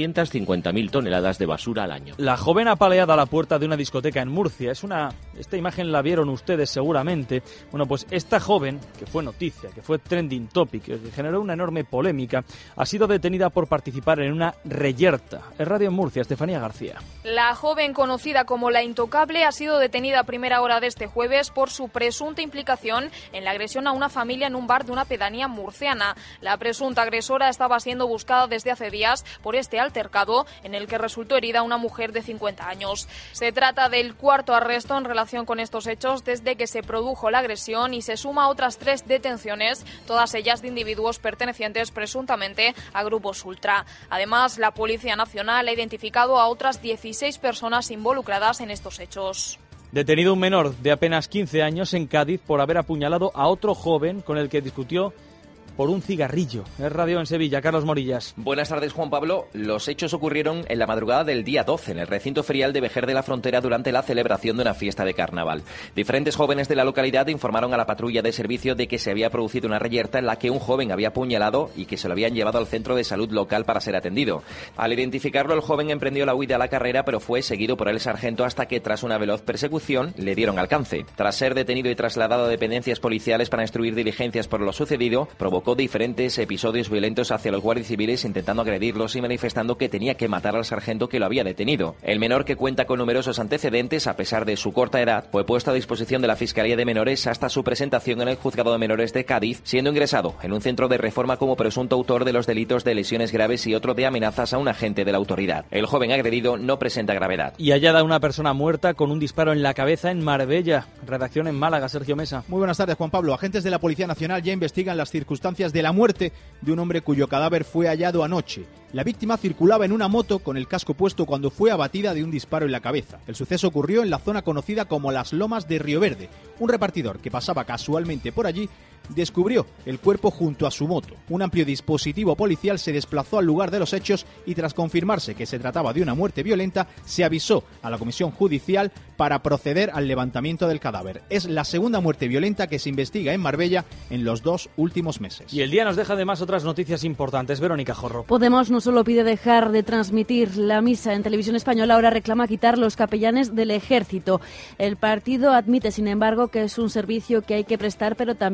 450.000 toneladas de basura al año. La joven apaleada a la puerta de una discoteca en Murcia. Esta imagen la vieron ustedes seguramente. Bueno, pues esta joven, que fue noticia, que fue trending topic, que generó una enorme polémica, ha sido detenida por participar en una reyerta. Es Radio en Murcia, Estefanía García. La joven, conocida como La Intocable, ha sido detenida a primera hora de este jueves por su presunta implicación en la agresión a una familia en un bar de una pedanía murciana. La presunta agresora estaba siendo buscada desde hace días por este altercado en el que resultó herida una mujer de 50 años. Se trata del cuarto arresto en relación con estos hechos desde que se produjo la agresión y se suma a otras 3 detenciones, todas ellas de individuos pertenecientes presuntamente a grupos ultra. Además, la Policía Nacional ha identificado a otras 16 personas involucradas en estos hechos. Detenido un menor de apenas 15 años en Cádiz por haber apuñalado a otro joven con el que discutió por un cigarrillo. Es Radio en Sevilla, Carlos Morillas. Buenas tardes, Juan Pablo. Los hechos ocurrieron en la madrugada del día 12 en el recinto ferial de Vejer de la Frontera durante la celebración de una fiesta de carnaval. Diferentes jóvenes de la localidad informaron a la patrulla de servicio de que se había producido una reyerta en la que un joven había apuñalado y que se lo habían llevado al centro de salud local para ser atendido. Al identificarlo, el joven emprendió la huida a la carrera, pero fue seguido por el sargento hasta que, tras una veloz persecución, le dieron alcance. Tras ser detenido y trasladado a dependencias policiales para instruir diligencias por lo sucedido, provocó diferentes episodios violentos hacia los guardias civiles, intentando agredirlos y manifestando que tenía que matar al sargento que lo había detenido. El menor, que cuenta con numerosos antecedentes a pesar de su corta edad, fue puesto a disposición de la Fiscalía de Menores hasta su presentación en el Juzgado de Menores de Cádiz, siendo ingresado en un centro de reforma como presunto autor de los delitos de lesiones graves y otro de amenazas a un agente de la autoridad. El joven agredido no presenta gravedad. Y hallada una persona muerta con un disparo en la cabeza en Marbella. Redacción en Málaga, Sergio Mesa. Muy buenas tardes, Juan Pablo. Agentes de la Policía Nacional ya investigan las circunstancias de la muerte de un hombre cuyo cadáver fue hallado anoche. La víctima circulaba en una moto con el casco puesto cuando fue abatida de un disparo en la cabeza. El suceso ocurrió en la zona conocida como Las Lomas de Río Verde. Un repartidor que pasaba casualmente por allí descubrió el cuerpo junto a su moto. Un amplio dispositivo policial se desplazó al lugar de los hechos y, tras confirmarse que se trataba de una muerte violenta, se avisó a la comisión judicial para proceder al levantamiento del cadáver. Es la segunda muerte violenta que se investiga en Marbella en los 2 últimos meses. Y el día nos deja además otras noticias importantes. Verónica Jorro. Podemos no solo pide dejar de transmitir la misa en Televisión Española, ahora reclama quitar los capellanes del Ejército. El partido admite, sin embargo, que es un servicio que hay que prestar, pero también de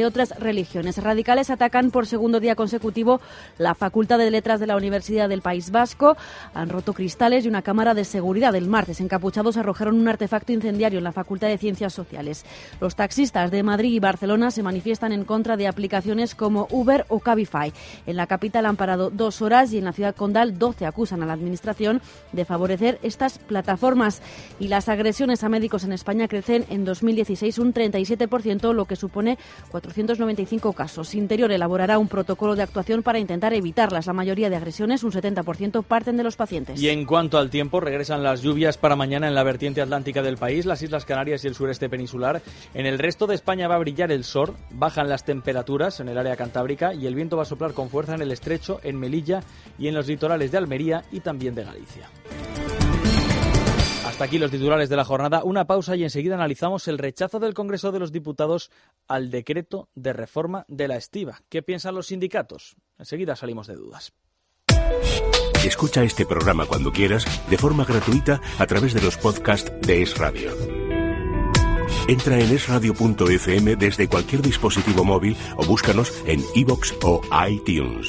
de otras religiones. Radicales atacan por segundo día consecutivo la Facultad de Letras de la Universidad del País Vasco. Han roto cristales y una cámara de seguridad. El martes, encapuchados arrojaron un artefacto incendiario en la Facultad de Ciencias Sociales. Los taxistas de Madrid y Barcelona se manifiestan en contra de aplicaciones como Uber o Cabify. En la capital han parado 2 horas y en la ciudad condal 12 acusan a la administración de favorecer estas plataformas. Y las agresiones a médicos en España crecen en 2016 un 37%, lo que supone 495 casos. Interior elaborará un protocolo de actuación para intentar evitarlas. La mayoría de agresiones, un 70%, parten de los pacientes. Y en cuanto al tiempo, regresan las lluvias para mañana en la vertiente atlántica del país, las Islas Canarias y el sureste peninsular. En el resto de España va a brillar el sol, bajan las temperaturas en el área cantábrica y el viento va a soplar con fuerza en el estrecho, en Melilla y en los litorales de Almería y también de Galicia. Hasta aquí los titulares de la jornada. Una pausa y enseguida analizamos el rechazo del Congreso de los Diputados al decreto de reforma de la estiba. ¿Qué piensan los sindicatos? Enseguida salimos de dudas. Escucha este programa cuando quieras, de forma gratuita, a través de los podcasts de Es Radio. Entra en esradio.fm desde cualquier dispositivo móvil o búscanos en iVoox o iTunes.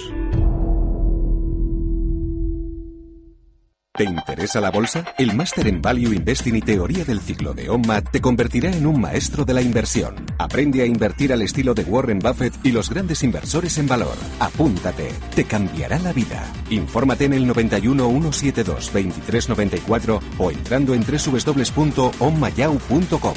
¿Te interesa la bolsa? El Máster en Value Investing y Teoría del Ciclo de OnMat te convertirá en un maestro de la inversión. Aprende a invertir al estilo de Warren Buffett y los grandes inversores en valor. Apúntate, te cambiará la vida. Infórmate en el 91 172 2394 o entrando en www.onmayau.com.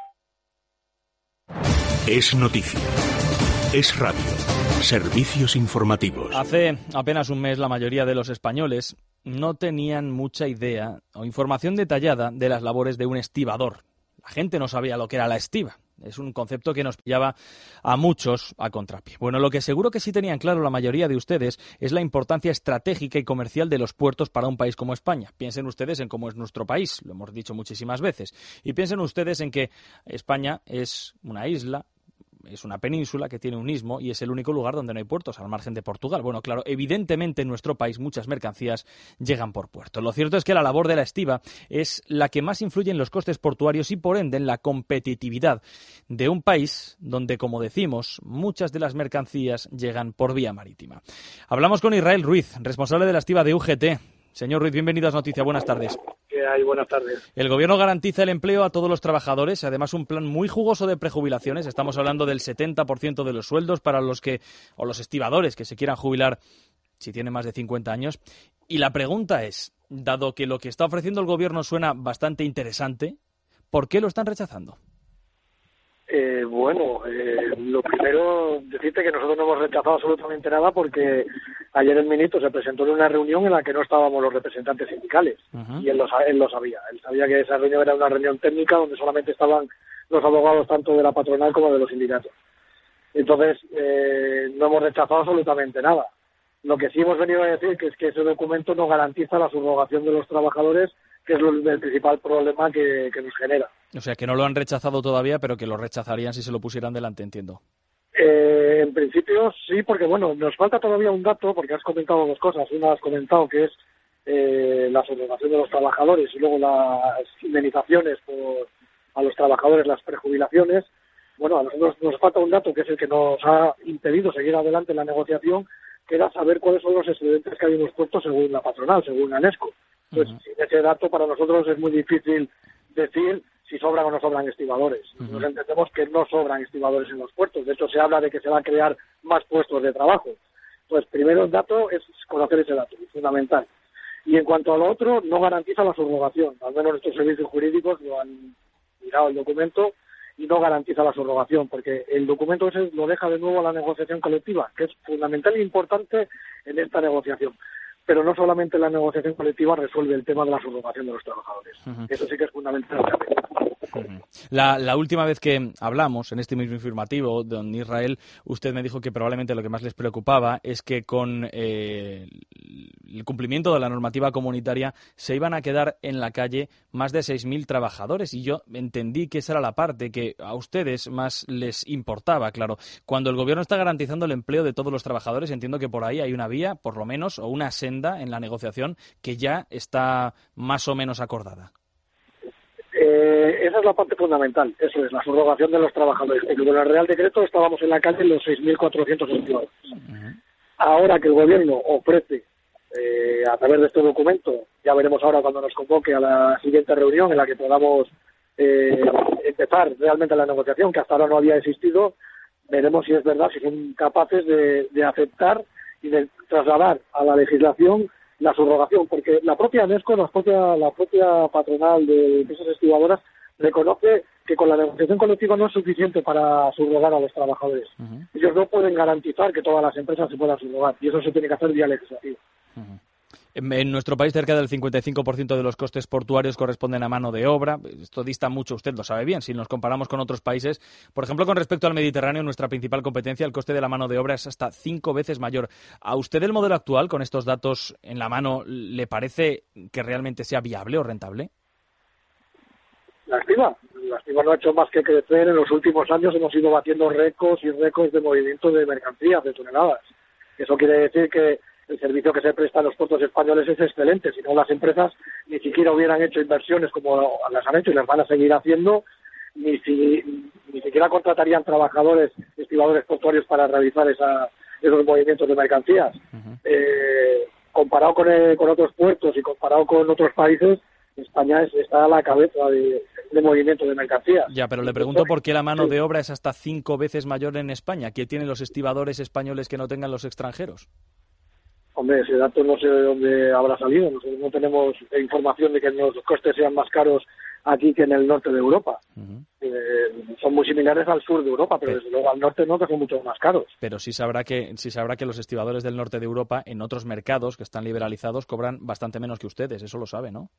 Es noticia. Es radio. Servicios informativos. Hace apenas un mes la mayoría de los españoles no tenían mucha idea o información detallada de las labores de un estibador. La gente no sabía lo que era la estiba. Es un concepto que nos pillaba a muchos a contrapié. Bueno, lo que seguro que sí tenían claro la mayoría de ustedes es la importancia estratégica y comercial de los puertos para un país como España. Piensen ustedes en cómo es nuestro país, lo hemos dicho muchísimas veces. Y piensen ustedes en que España es una isla, es una península que tiene un istmo y es el único lugar donde no hay puertos, al margen de Portugal. Bueno, claro, evidentemente en nuestro país muchas mercancías llegan por puerto. Lo cierto es que la labor de la estiba es la que más influye en los costes portuarios y, por ende, en la competitividad de un país donde, como decimos, muchas de las mercancías llegan por vía marítima. Hablamos con Israel Ruiz, responsable de la estiba de UGT. Señor Ruiz, bienvenido a Noticias. Buenas tardes. ¿Qué hay? Buenas tardes. El Gobierno garantiza el empleo a todos los trabajadores, además un plan muy jugoso de prejubilaciones. Estamos hablando del 70% de los sueldos para los estibadores que se quieran jubilar si tienen más de 50 años. Y la pregunta es, dado que lo que está ofreciendo el Gobierno suena bastante interesante, ¿por qué lo están rechazando? Lo primero, decirte que nosotros no hemos rechazado absolutamente nada porque ayer el ministro se presentó en una reunión en la que no estábamos los representantes sindicales. Y él lo sabía. Él sabía que esa reunión era una reunión técnica donde solamente estaban los abogados tanto de la patronal como de los sindicatos. Entonces, no hemos rechazado absolutamente nada. Lo que sí hemos venido a decir es que ese documento no garantiza la subrogación de los trabajadores, que es el principal problema que nos genera. O sea, que no lo han rechazado todavía, pero que lo rechazarían si se lo pusieran delante, entiendo. En principio sí, porque nos falta todavía un dato, porque has comentado dos cosas. Una has comentado que es la subrogación de los trabajadores y luego las indemnizaciones a los trabajadores, las prejubilaciones. Bueno, a nosotros nos falta un dato que es el que nos ha impedido seguir adelante en la negociación, que era saber cuáles son los excedentes que hay en los puertos según la patronal, según ANESCO. Entonces, sin ese dato para nosotros es muy difícil decir si sobran o no sobran estibadores. Nosotros entendemos que no sobran estibadores en los puertos. De hecho, se habla de que se van a crear más puestos de trabajo. Entonces, primero el dato es conocer ese dato, es fundamental. Y en cuanto a lo otro, no garantiza la subrogación. Al menos nuestros servicios jurídicos lo han mirado el documento y no garantiza la subrogación, porque el documento ese lo deja de nuevo a la negociación colectiva, que es fundamental e importante en esta negociación. Pero no solamente la negociación colectiva resuelve el tema de la subrogación de los trabajadores. Eso sí que es fundamental. La última vez que hablamos en este mismo informativo, don Israel, usted me dijo que probablemente lo que más les preocupaba es que con el cumplimiento de la normativa comunitaria se iban a quedar en la calle más de 6.000 trabajadores, y yo entendí que esa era la parte que a ustedes más les importaba. Claro, cuando el Gobierno está garantizando el empleo de todos los trabajadores, entiendo que por ahí hay una vía, por lo menos, o una senda en la negociación que ya está más o menos acordada. Esa es la parte fundamental, eso es, la subrogación de los trabajadores. Porque con el Real Decreto estábamos en la calle los 6.400 empleados. Ahora que el Gobierno ofrece, a través de este documento, ya veremos ahora cuando nos convoque a la siguiente reunión en la que podamos empezar realmente la negociación, que hasta ahora no había existido, veremos si es verdad, si son capaces de aceptar y de trasladar a la legislación la subrogación, porque la propia ANESCO, la propia patronal de empresas estibadoras, reconoce que con la negociación colectiva no es suficiente para subrogar a los trabajadores. Ellos no pueden garantizar que todas las empresas se puedan subrogar, y eso se tiene que hacer vía legislativa. En nuestro país, cerca del 55% de los costes portuarios corresponden a mano de obra. Esto dista mucho, usted lo sabe bien, si nos comparamos con otros países. Por ejemplo, con respecto al Mediterráneo, nuestra principal competencia, el coste de la mano de obra es hasta 5 veces mayor. ¿A usted el modelo actual, con estos datos en la mano, le parece que realmente sea viable o rentable? La estima no ha hecho más que crecer. En los últimos años hemos ido batiendo récords y récords de movimiento de mercancías, de toneladas. Eso quiere decir que el servicio que se presta a los puertos españoles es excelente, si no las empresas ni siquiera hubieran hecho inversiones como las han hecho y las van a seguir haciendo, ni siquiera contratarían trabajadores, estibadores portuarios para realizar esos movimientos de mercancías. Comparado con otros puertos y comparado con otros países, España está a la cabeza de movimiento de mercancías. Ya, pero le pregunto por qué la mano de obra es hasta 5 veces mayor en España. ¿Qué tienen los estibadores españoles que no tengan los extranjeros? Hombre, ese dato no sé de dónde habrá salido. Nosotros no tenemos información de que los costes sean más caros aquí que en el norte de Europa. Son muy similares al sur de Europa, pero desde luego al norte no, que son mucho más caros. Pero sí sabrá que los estibadores del norte de Europa, en otros mercados que están liberalizados, cobran bastante menos que ustedes. Eso lo sabe, ¿no?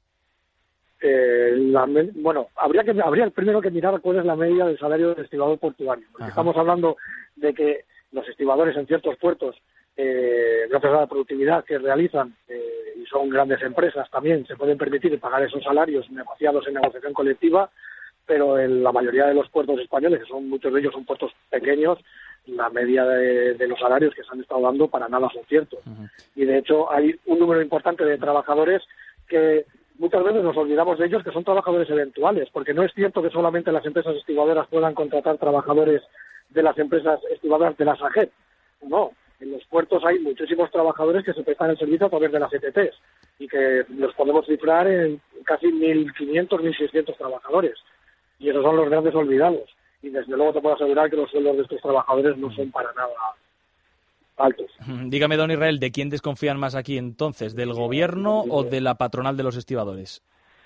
Bueno, habría primero que mirar cuál es la media del salario del estibador portuario. Porque estamos hablando de que los estibadores en ciertos puertos, gracias a la productividad que realizan, y son grandes empresas también, se pueden permitir pagar esos salarios negociados en negociación colectiva, pero en la mayoría de los puertos españoles, que son muchos de ellos son puertos pequeños, la media de los salarios que se han estado dando para nada son ciertos. Y de hecho hay un número importante de trabajadores que muchas veces nos olvidamos de ellos, que son trabajadores eventuales, porque no es cierto que solamente las empresas estibadoras puedan contratar trabajadores de las empresas estibadoras de la SAGEP. No, en los puertos hay muchísimos trabajadores que se prestan el servicio a través de las ETTs y que los podemos cifrar en casi 1.500, 1.600 trabajadores. Y esos son los grandes olvidados. Y desde luego te puedo asegurar que los sueldos de estos trabajadores no son para nada altos. Dígame, don Israel, ¿de quién desconfían más aquí entonces? ¿Del gobierno o de la patronal de los estibadores?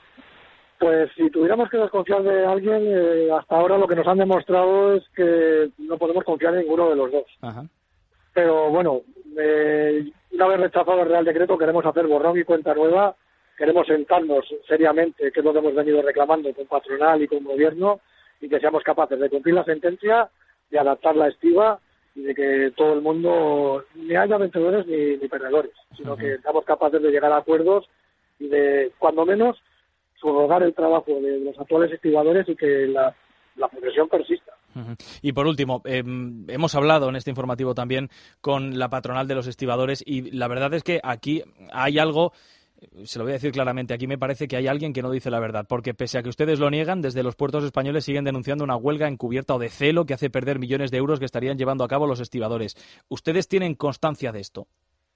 Pues si tuviéramos que desconfiar de alguien, hasta ahora lo que nos han demostrado es que no podemos confiar en ninguno de los dos. Pero bueno, una vez rechazado el Real Decreto, queremos hacer borrón y cuenta nueva, queremos sentarnos seriamente, que es lo que hemos venido reclamando con patronal y con gobierno, y que seamos capaces de cumplir la sentencia, de adaptar la estiba y de que todo el mundo ni haya vencedores ni perdedores, sino que seamos capaces de llegar a acuerdos y de, cuando menos, subrogar el trabajo de los actuales estibadores y que la profesión persista. Y por último, hemos hablado en este informativo también con la patronal de los estibadores y la verdad es que aquí hay algo, se lo voy a decir claramente, aquí me parece que hay alguien que no dice la verdad, porque pese a que ustedes lo niegan, desde los puertos españoles siguen denunciando una huelga encubierta o de celo que hace perder millones de euros que estarían llevando a cabo los estibadores. ¿Ustedes tienen constancia de esto?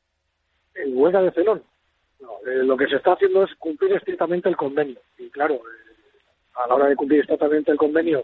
¿En huelga de celo? No, lo que se está haciendo es cumplir estrictamente el convenio. Y claro, a la hora de cumplir estrictamente el convenio,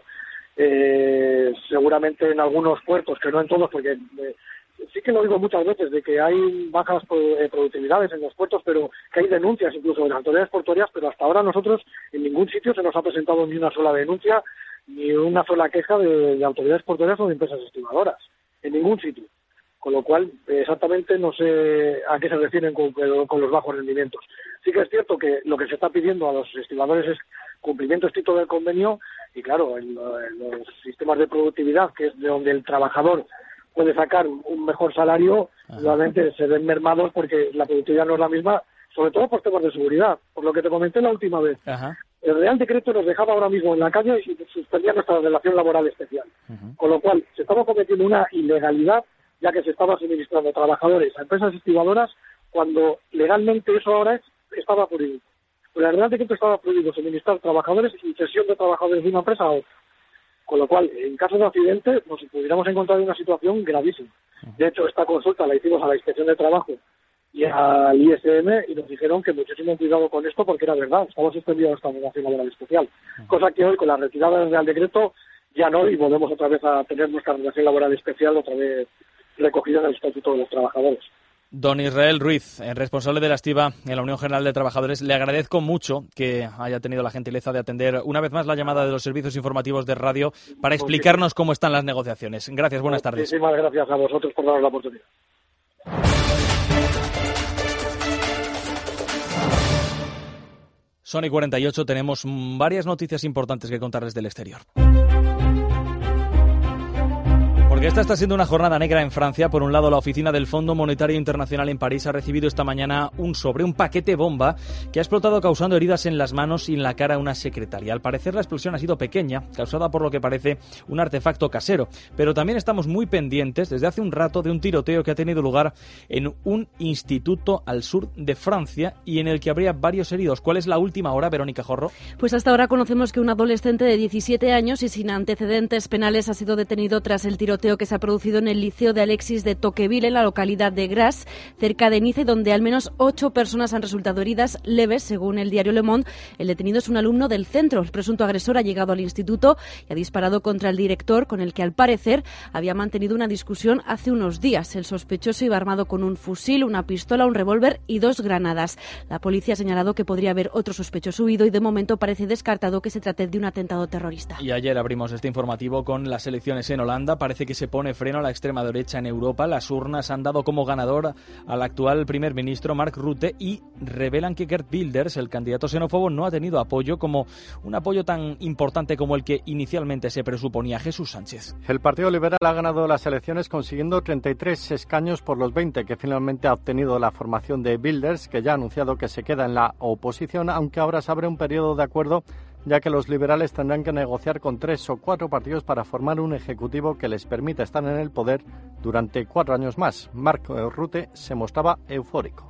seguramente en algunos puertos, que no en todos, porque sí que lo digo muchas veces, de que hay bajas productividades en los puertos, pero que hay denuncias incluso de las autoridades portuarias, pero hasta ahora nosotros en ningún sitio se nos ha presentado ni una sola denuncia, ni una sola queja de autoridades portuarias o de empresas estimadoras, en ningún sitio. Con lo cual, exactamente no sé a qué se refieren con los bajos rendimientos. Sí que es cierto que lo que se está pidiendo a los estimadores es cumplimiento estricto del convenio y, claro, en los sistemas de productividad, que es de donde el trabajador puede sacar un mejor salario, nuevamente se ven mermados porque la productividad no es la misma, sobre todo por temas de seguridad, por lo que te comenté la última vez. El Real Decreto nos dejaba ahora mismo en la calle y suspendía nuestra relación laboral especial. Con lo cual, se estaba cometiendo una ilegalidad, ya que se estaba suministrando trabajadores a empresas estibadoras cuando legalmente eso ahora estaba prohibido. Pero el Real Decreto estaba prohibido suministrar trabajadores y cesión de trabajadores de una empresa a otra. Con lo cual, en caso de accidente, nos pudiéramos encontrar en una situación gravísima. De hecho, esta consulta la hicimos a la Inspección de Trabajo y al ISM y nos dijeron que muchísimo cuidado con esto porque era verdad, estaba suspendida nuestra obligación laboral especial. Cosa que hoy, con la retirada del Real Decreto, ya no, y volvemos otra vez a tener nuestra obligación laboral especial otra vez recogida en el Estatuto de los Trabajadores. Don Israel Ruiz, responsable de la Estiba en la Unión General de Trabajadores, le agradezco mucho que haya tenido la gentileza de atender una vez más la llamada de los servicios informativos de radio para explicarnos cómo están las negociaciones. Gracias, buenas tardes. Muchísimas gracias a vosotros por darnos la oportunidad. Son y 48, tenemos varias noticias importantes que contarles del exterior. Porque esta está siendo una jornada negra en Francia. Por un lado, la oficina del Fondo Monetario Internacional en París ha recibido esta mañana un paquete bomba que ha explotado causando heridas en las manos y en la cara a una secretaria. Al parecer la explosión ha sido pequeña, causada por lo que parece un artefacto casero. Pero también estamos muy pendientes desde hace un rato de un tiroteo que ha tenido lugar en un instituto al sur de Francia y en el que habría varios heridos. ¿Cuál es la última hora, Verónica Jorro? Pues hasta ahora conocemos que un adolescente de 17 años y sin antecedentes penales ha sido detenido tras el tiroteo que se ha producido en el Liceo de Alexis de Tocqueville, en la localidad de Grasse, cerca de Niza, donde al menos 8 personas han resultado heridas leves, según el diario Le Monde. El detenido es un alumno del centro. El presunto agresor ha llegado al instituto y ha disparado contra el director, con el que al parecer había mantenido una discusión hace unos días. El sospechoso iba armado con un fusil, una pistola, un revólver y 2 granadas. La policía ha señalado que podría haber otro sospechoso huido y de momento parece descartado que se trate de un atentado terrorista. Y ayer abrimos este informativo con las elecciones en Holanda. Parece que se pone freno a la extrema derecha en Europa. Las urnas han dado como ganador al actual primer ministro Mark Rutte y revelan que Geert Wilders, el candidato xenófobo, no ha tenido apoyo, como un apoyo tan importante como el que inicialmente se presuponía. Jesús Sánchez. El Partido Liberal ha ganado las elecciones consiguiendo 33 escaños por los 20 que finalmente ha obtenido la formación de Wilders, que ya ha anunciado que se queda en la oposición, aunque ahora se abre un periodo de acuerdo, ya que los liberales tendrán que negociar con 3 o 4 partidos para formar un ejecutivo que les permita estar en el poder durante 4 años más. Mark Rutte se mostraba eufórico.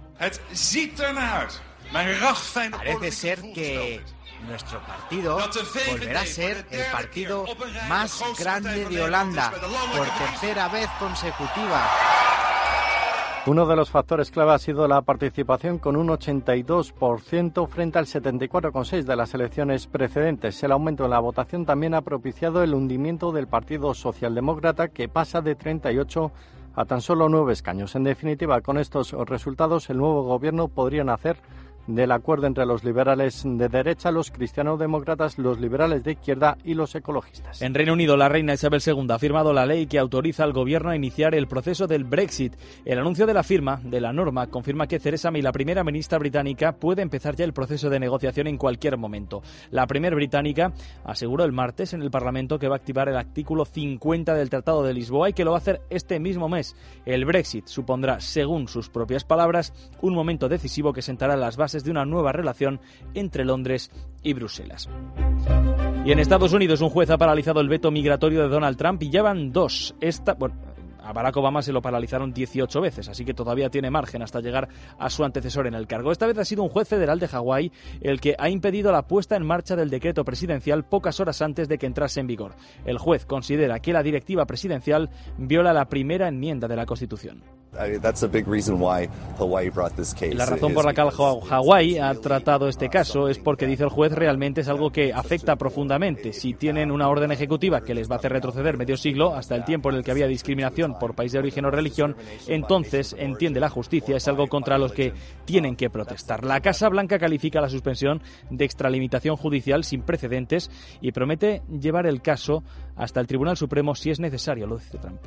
Parece ser que nuestro partido volverá a ser el partido más grande de Holanda por tercera vez consecutiva. Uno de los factores clave ha sido la participación, con un 82% frente al 74,6% de las elecciones precedentes. El aumento en la votación también ha propiciado el hundimiento del Partido Socialdemócrata, que pasa de 38 a tan solo 9 escaños. En definitiva, con estos resultados, el nuevo gobierno podría nacer del acuerdo entre los liberales de derecha, los cristianodemócratas, los liberales de izquierda y los ecologistas. En Reino Unido, la reina Isabel II ha firmado la ley que autoriza al gobierno a iniciar el proceso del Brexit. El anuncio de la firma de la norma confirma que Theresa May, la primera ministra británica, puede empezar ya el proceso de negociación en cualquier momento. La primera británica aseguró el martes en el Parlamento que va a activar el artículo 50 del Tratado de Lisboa y que lo va a hacer este mismo mes. El Brexit supondrá, según sus propias palabras, un momento decisivo que sentará las bases de una nueva relación entre Londres y Bruselas. Y en Estados Unidos, un juez ha paralizado el veto migratorio de Donald Trump y ya van 2. A Barack Obama se lo paralizaron 18 veces, así que todavía tiene margen hasta llegar a su antecesor en el cargo. Esta vez ha sido un juez federal de Hawái el que ha impedido la puesta en marcha del decreto presidencial pocas horas antes de que entrase en vigor. El juez considera que la directiva presidencial viola la primera enmienda de la Constitución. La razón por la que Hawái ha tratado este caso es porque, dice el juez, realmente es algo que afecta profundamente. Si tienen una orden ejecutiva que les va a hacer retroceder medio siglo hasta el tiempo en el que había discriminación por país de origen o religión, entonces, entiende la justicia, es algo contra los que tienen que protestar. La Casa Blanca califica la suspensión de extralimitación judicial sin precedentes y promete llevar el caso hasta el Tribunal Supremo si es necesario, lo dice Trump.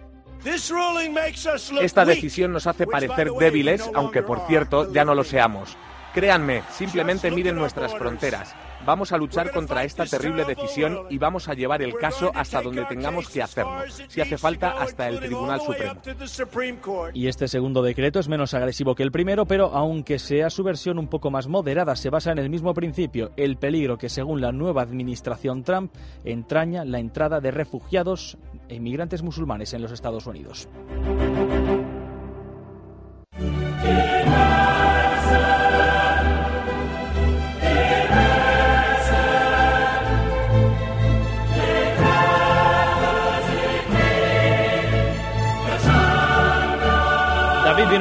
Esta decisión nos hace parecer débiles, aunque por cierto ya no lo seamos. Créanme, simplemente miren nuestras fronteras. Vamos a luchar contra esta terrible decisión y vamos a llevar el caso hasta donde tengamos que hacerlo, si hace falta hasta el Tribunal Supremo. Y este segundo decreto es menos agresivo que el primero, pero aunque sea su versión un poco más moderada, se basa en el mismo principio, el peligro que, según la nueva administración Trump, entraña la entrada de refugiados e inmigrantes musulmanes en los Estados Unidos.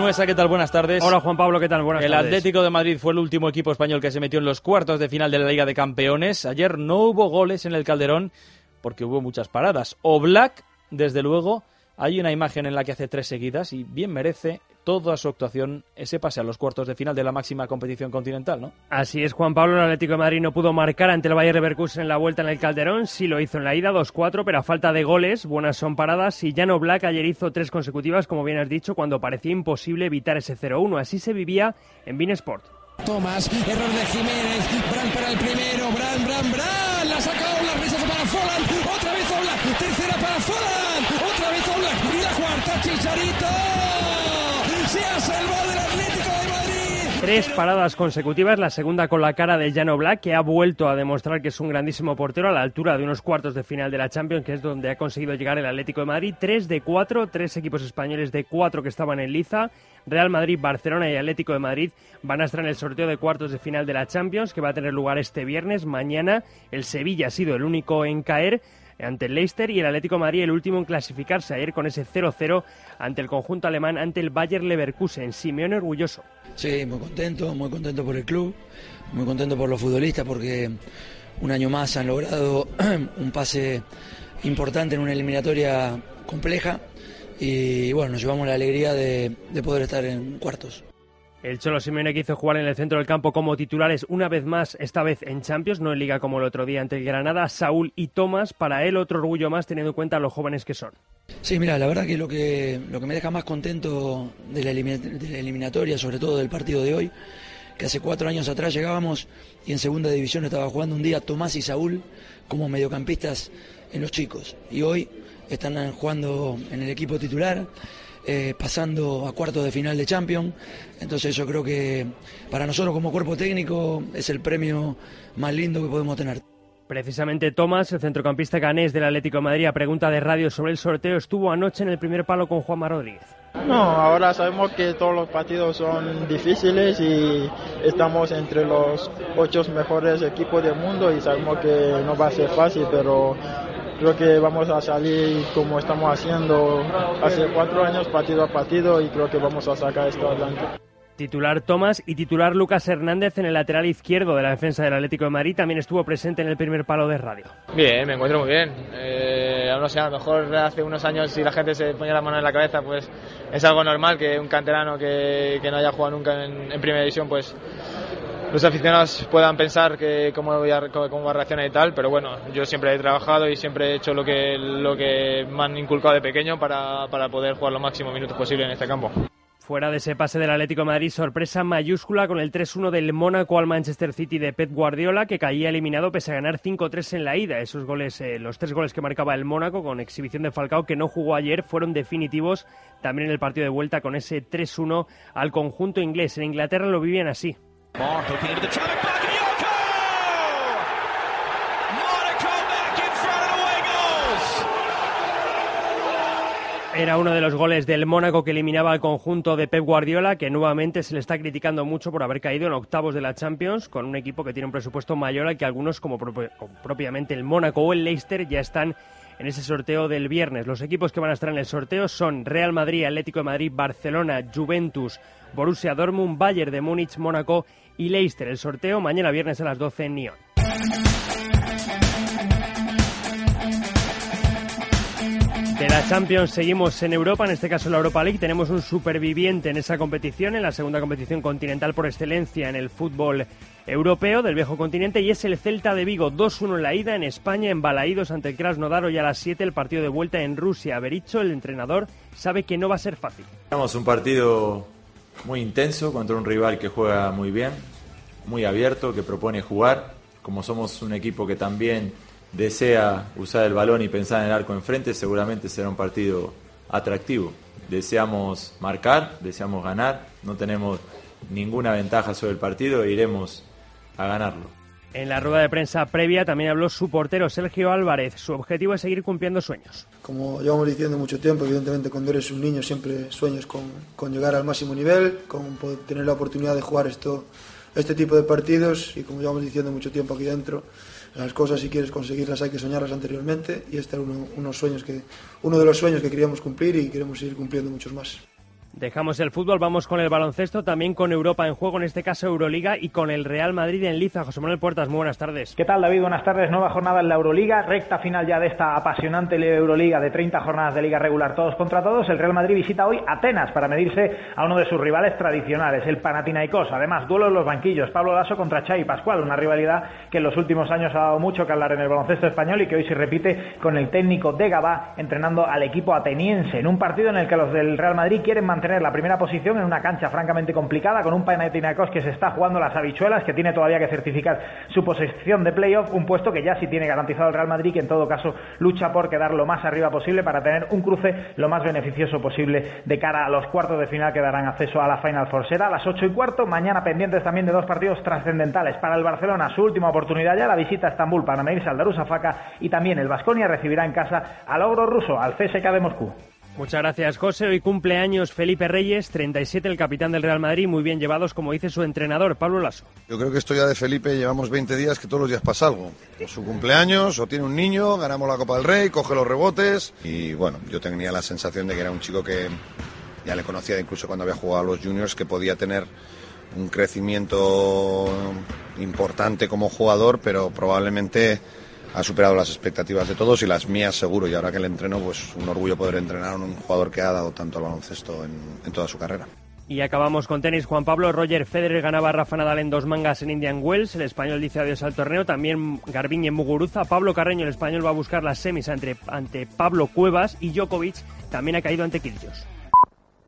Nuesa, ¿qué tal? Buenas tardes. Hola Juan Pablo, ¿qué tal? Buenas tardes. El Atlético de Madrid fue el último equipo español que se metió en los cuartos de final de la Liga de Campeones. Ayer no hubo goles en el Calderón porque hubo muchas paradas. Oblak, desde luego, hay una imagen en la que hace 3 seguidas y bien merece toda su actuación ese pase a los cuartos de final de la máxima competición continental, ¿no? Así es, Juan Pablo. El Atlético de Madrid no pudo marcar ante el Bayer Leverkusen en la vuelta en el Calderón. Sí lo hizo en la ida, 2-4, pero a falta de goles, buenas son paradas. Y Jan Oblak ayer hizo 3 consecutivas, como bien has dicho, cuando parecía imposible evitar ese 0-1. Así se vivía en beIN Sport. Tomás, error de Jiménez, Bran para el primero, Bran, la saca Oblak, rechazo para Folland, otra vez Oblak, tercera para Folland, otra vez Oblak, y la cuarta Chicharito, se ha salvado el Atlético de Madrid. 3 paradas consecutivas, la segunda con la cara de Jan Oblak, que ha vuelto a demostrar que es un grandísimo portero a la altura de unos cuartos de final de la Champions, que es donde ha conseguido llegar el Atlético de Madrid. 3 de 4, 3 equipos españoles de 4 que estaban en liza. Real Madrid, Barcelona y Atlético de Madrid van a estar en el sorteo de cuartos de final de la Champions, que va a tener lugar este viernes. Mañana el Sevilla ha sido el único en caer ante el Leicester y el Atlético de Madrid el último en clasificarse ayer con ese 0-0 ante el conjunto alemán, ante el Bayer Leverkusen. Simeone orgulloso. Sí, muy contento por el club, muy contento por los futbolistas porque un año más han logrado un pase importante en una eliminatoria compleja y bueno, nos llevamos la alegría de poder estar en cuartos. El Cholo Simeone, que hizo jugar en el centro del campo como titulares una vez más, esta vez en Champions, no en Liga como el otro día ante el Granada, Saúl y Tomás, para él otro orgullo más teniendo en cuenta los jóvenes que son. Sí, mira, la verdad que lo que me deja más contento de la eliminatoria, sobre todo del partido de hoy, que hace 4 años atrás llegábamos y en segunda división estaba jugando un día Tomás y Saúl como mediocampistas en los chicos y hoy están jugando en el equipo titular, pasando a cuartos de final de Champions. Entonces yo creo que para nosotros como cuerpo técnico es el premio más lindo que podemos tener. Precisamente Tomás, el centrocampista ganés del Atlético de Madrid, a pregunta de radio sobre el sorteo, estuvo anoche en el primer palo con Juanma Rodríguez. No, ahora sabemos que todos los partidos son difíciles y estamos entre los 8 mejores equipos del mundo y sabemos que no va a ser fácil, pero creo que vamos a salir como estamos haciendo hace 4 años, partido a partido, y creo que vamos a sacar esto adelante. Titular Tomás y titular Lucas Hernández en el lateral izquierdo de la defensa del Atlético de Madrid también estuvo presente en el primer palo de radio. Bien, me encuentro muy bien. No sé, a lo mejor hace unos años si la gente se ponía la mano en la cabeza, pues es algo normal que un canterano que no haya jugado nunca en primera división, pues los aficionados puedan pensar que cómo va a reaccionar y tal, pero bueno, yo siempre he trabajado y siempre he hecho lo que me han inculcado de pequeño para poder jugar los máximos minutos posible en este campo. Fuera de ese pase del Atlético de Madrid, sorpresa mayúscula con el 3-1 del Mónaco al Manchester City de Pep Guardiola, que caía eliminado pese a ganar 5-3 en la ida. Esos goles, los 3 goles que marcaba el Mónaco con exhibición de Falcao, que no jugó ayer, fueron definitivos también en el partido de vuelta con ese 3-1 al conjunto inglés. En Inglaterra lo vivían así. Era uno de los goles del Mónaco que eliminaba al conjunto de Pep Guardiola, que nuevamente se le está criticando mucho por haber caído en octavos de la Champions, con un equipo que tiene un presupuesto mayor al que algunos, como propiamente el Mónaco o el Leicester, ya están en ese sorteo del viernes. Los equipos que van a estar en el sorteo son Real Madrid, Atlético de Madrid, Barcelona, Juventus, Borussia Dortmund, Bayern de Múnich, Mónaco y Leicester. El sorteo mañana viernes a las 12 en Nyon. De la Champions seguimos en Europa, en este caso la Europa League. Tenemos un superviviente en esa competición, en la segunda competición continental por excelencia en el fútbol europeo del viejo continente, y es el Celta de Vigo. 2-1 en la ida en España, en Balaídos ante el Krasnodar. Hoy a las 7 el partido de vuelta en Rusia. Berizzo, el entrenador, sabe que no va a ser fácil. Tenemos un partido muy intenso contra un rival que juega muy bien, muy abierto, que propone jugar. Como somos un equipo que también desea usar el balón y pensar en el arco enfrente, seguramente será un partido atractivo. Deseamos marcar, deseamos ganar, no tenemos ninguna ventaja sobre el partido e iremos a ganarlo. En la rueda de prensa previa también habló su portero Sergio Álvarez. Su objetivo es seguir cumpliendo sueños. Como llevamos diciendo mucho tiempo, evidentemente cuando eres un niño siempre sueñas con llegar al máximo nivel, con poder tener la oportunidad de jugar este tipo de partidos, y como llevamos diciendo mucho tiempo aquí dentro, las cosas, si quieres conseguirlas, hay que soñarlas anteriormente, y este era uno de los sueños que queríamos cumplir y queremos seguir cumpliendo muchos más. Dejamos el fútbol, vamos con el baloncesto, también con Europa en juego, en este caso Euroliga, y con el Real Madrid en liza. José Manuel Puertas, muy buenas tardes. ¿Qué tal, David? Buenas tardes. Nueva jornada en la Euroliga, recta final ya de esta apasionante Euroliga de 30 jornadas de liga regular, todos contra todos. El Real Madrid visita hoy Atenas para medirse a uno de sus rivales tradicionales, el Panathinaikos. Además, duelo en los banquillos, Pablo Laso contra Xavi Pascual, una rivalidad que en los últimos años ha dado mucho que hablar en el baloncesto español y que hoy se repite con el técnico de Gabá entrenando al equipo ateniense, en un partido en el que los del Real Madrid quieren mantener la primera posición en una cancha francamente complicada, con un Panathinaikos que se está jugando las habichuelas, que tiene todavía que certificar su posición de playoff, un puesto que ya sí tiene garantizado el Real Madrid, que en todo caso lucha por quedar lo más arriba posible para tener un cruce lo más beneficioso posible de cara a los cuartos de final que darán acceso a la Final Four. Será a las 8:15, mañana pendientes también de dos partidos trascendentales para el Barcelona, su última oportunidad ya, la visita a Estambul para medirse al Darusafaka, y también el Baskonia recibirá en casa al ogro ruso, al CSKA de Moscú. Muchas gracias, José. Hoy cumpleaños Felipe Reyes, 37, el capitán del Real Madrid, muy bien llevados, como dice su entrenador, Pablo Laso. Yo creo que esto ya de Felipe llevamos 20 días que todos los días pasa algo. Por su cumpleaños, o tiene un niño, ganamos la Copa del Rey, coge los rebotes, y bueno, yo tenía la sensación de que era un chico que ya le conocía incluso cuando había jugado a los juniors, que podía tener un crecimiento importante como jugador, pero probablemente ha superado las expectativas de todos y las mías seguro, y ahora que le entreno, pues un orgullo poder entrenar a un jugador que ha dado tanto al baloncesto en toda su carrera. Y acabamos con tenis. Juan Pablo, Roger Federer ganaba a Rafa Nadal en 2 mangas en Indian Wells, el español dice adiós al torneo, también Garbiñe en Muguruza. Pablo Carreño, el español, va a buscar las semis ante Pablo Cuevas, y Djokovic también ha caído ante Kyrgios.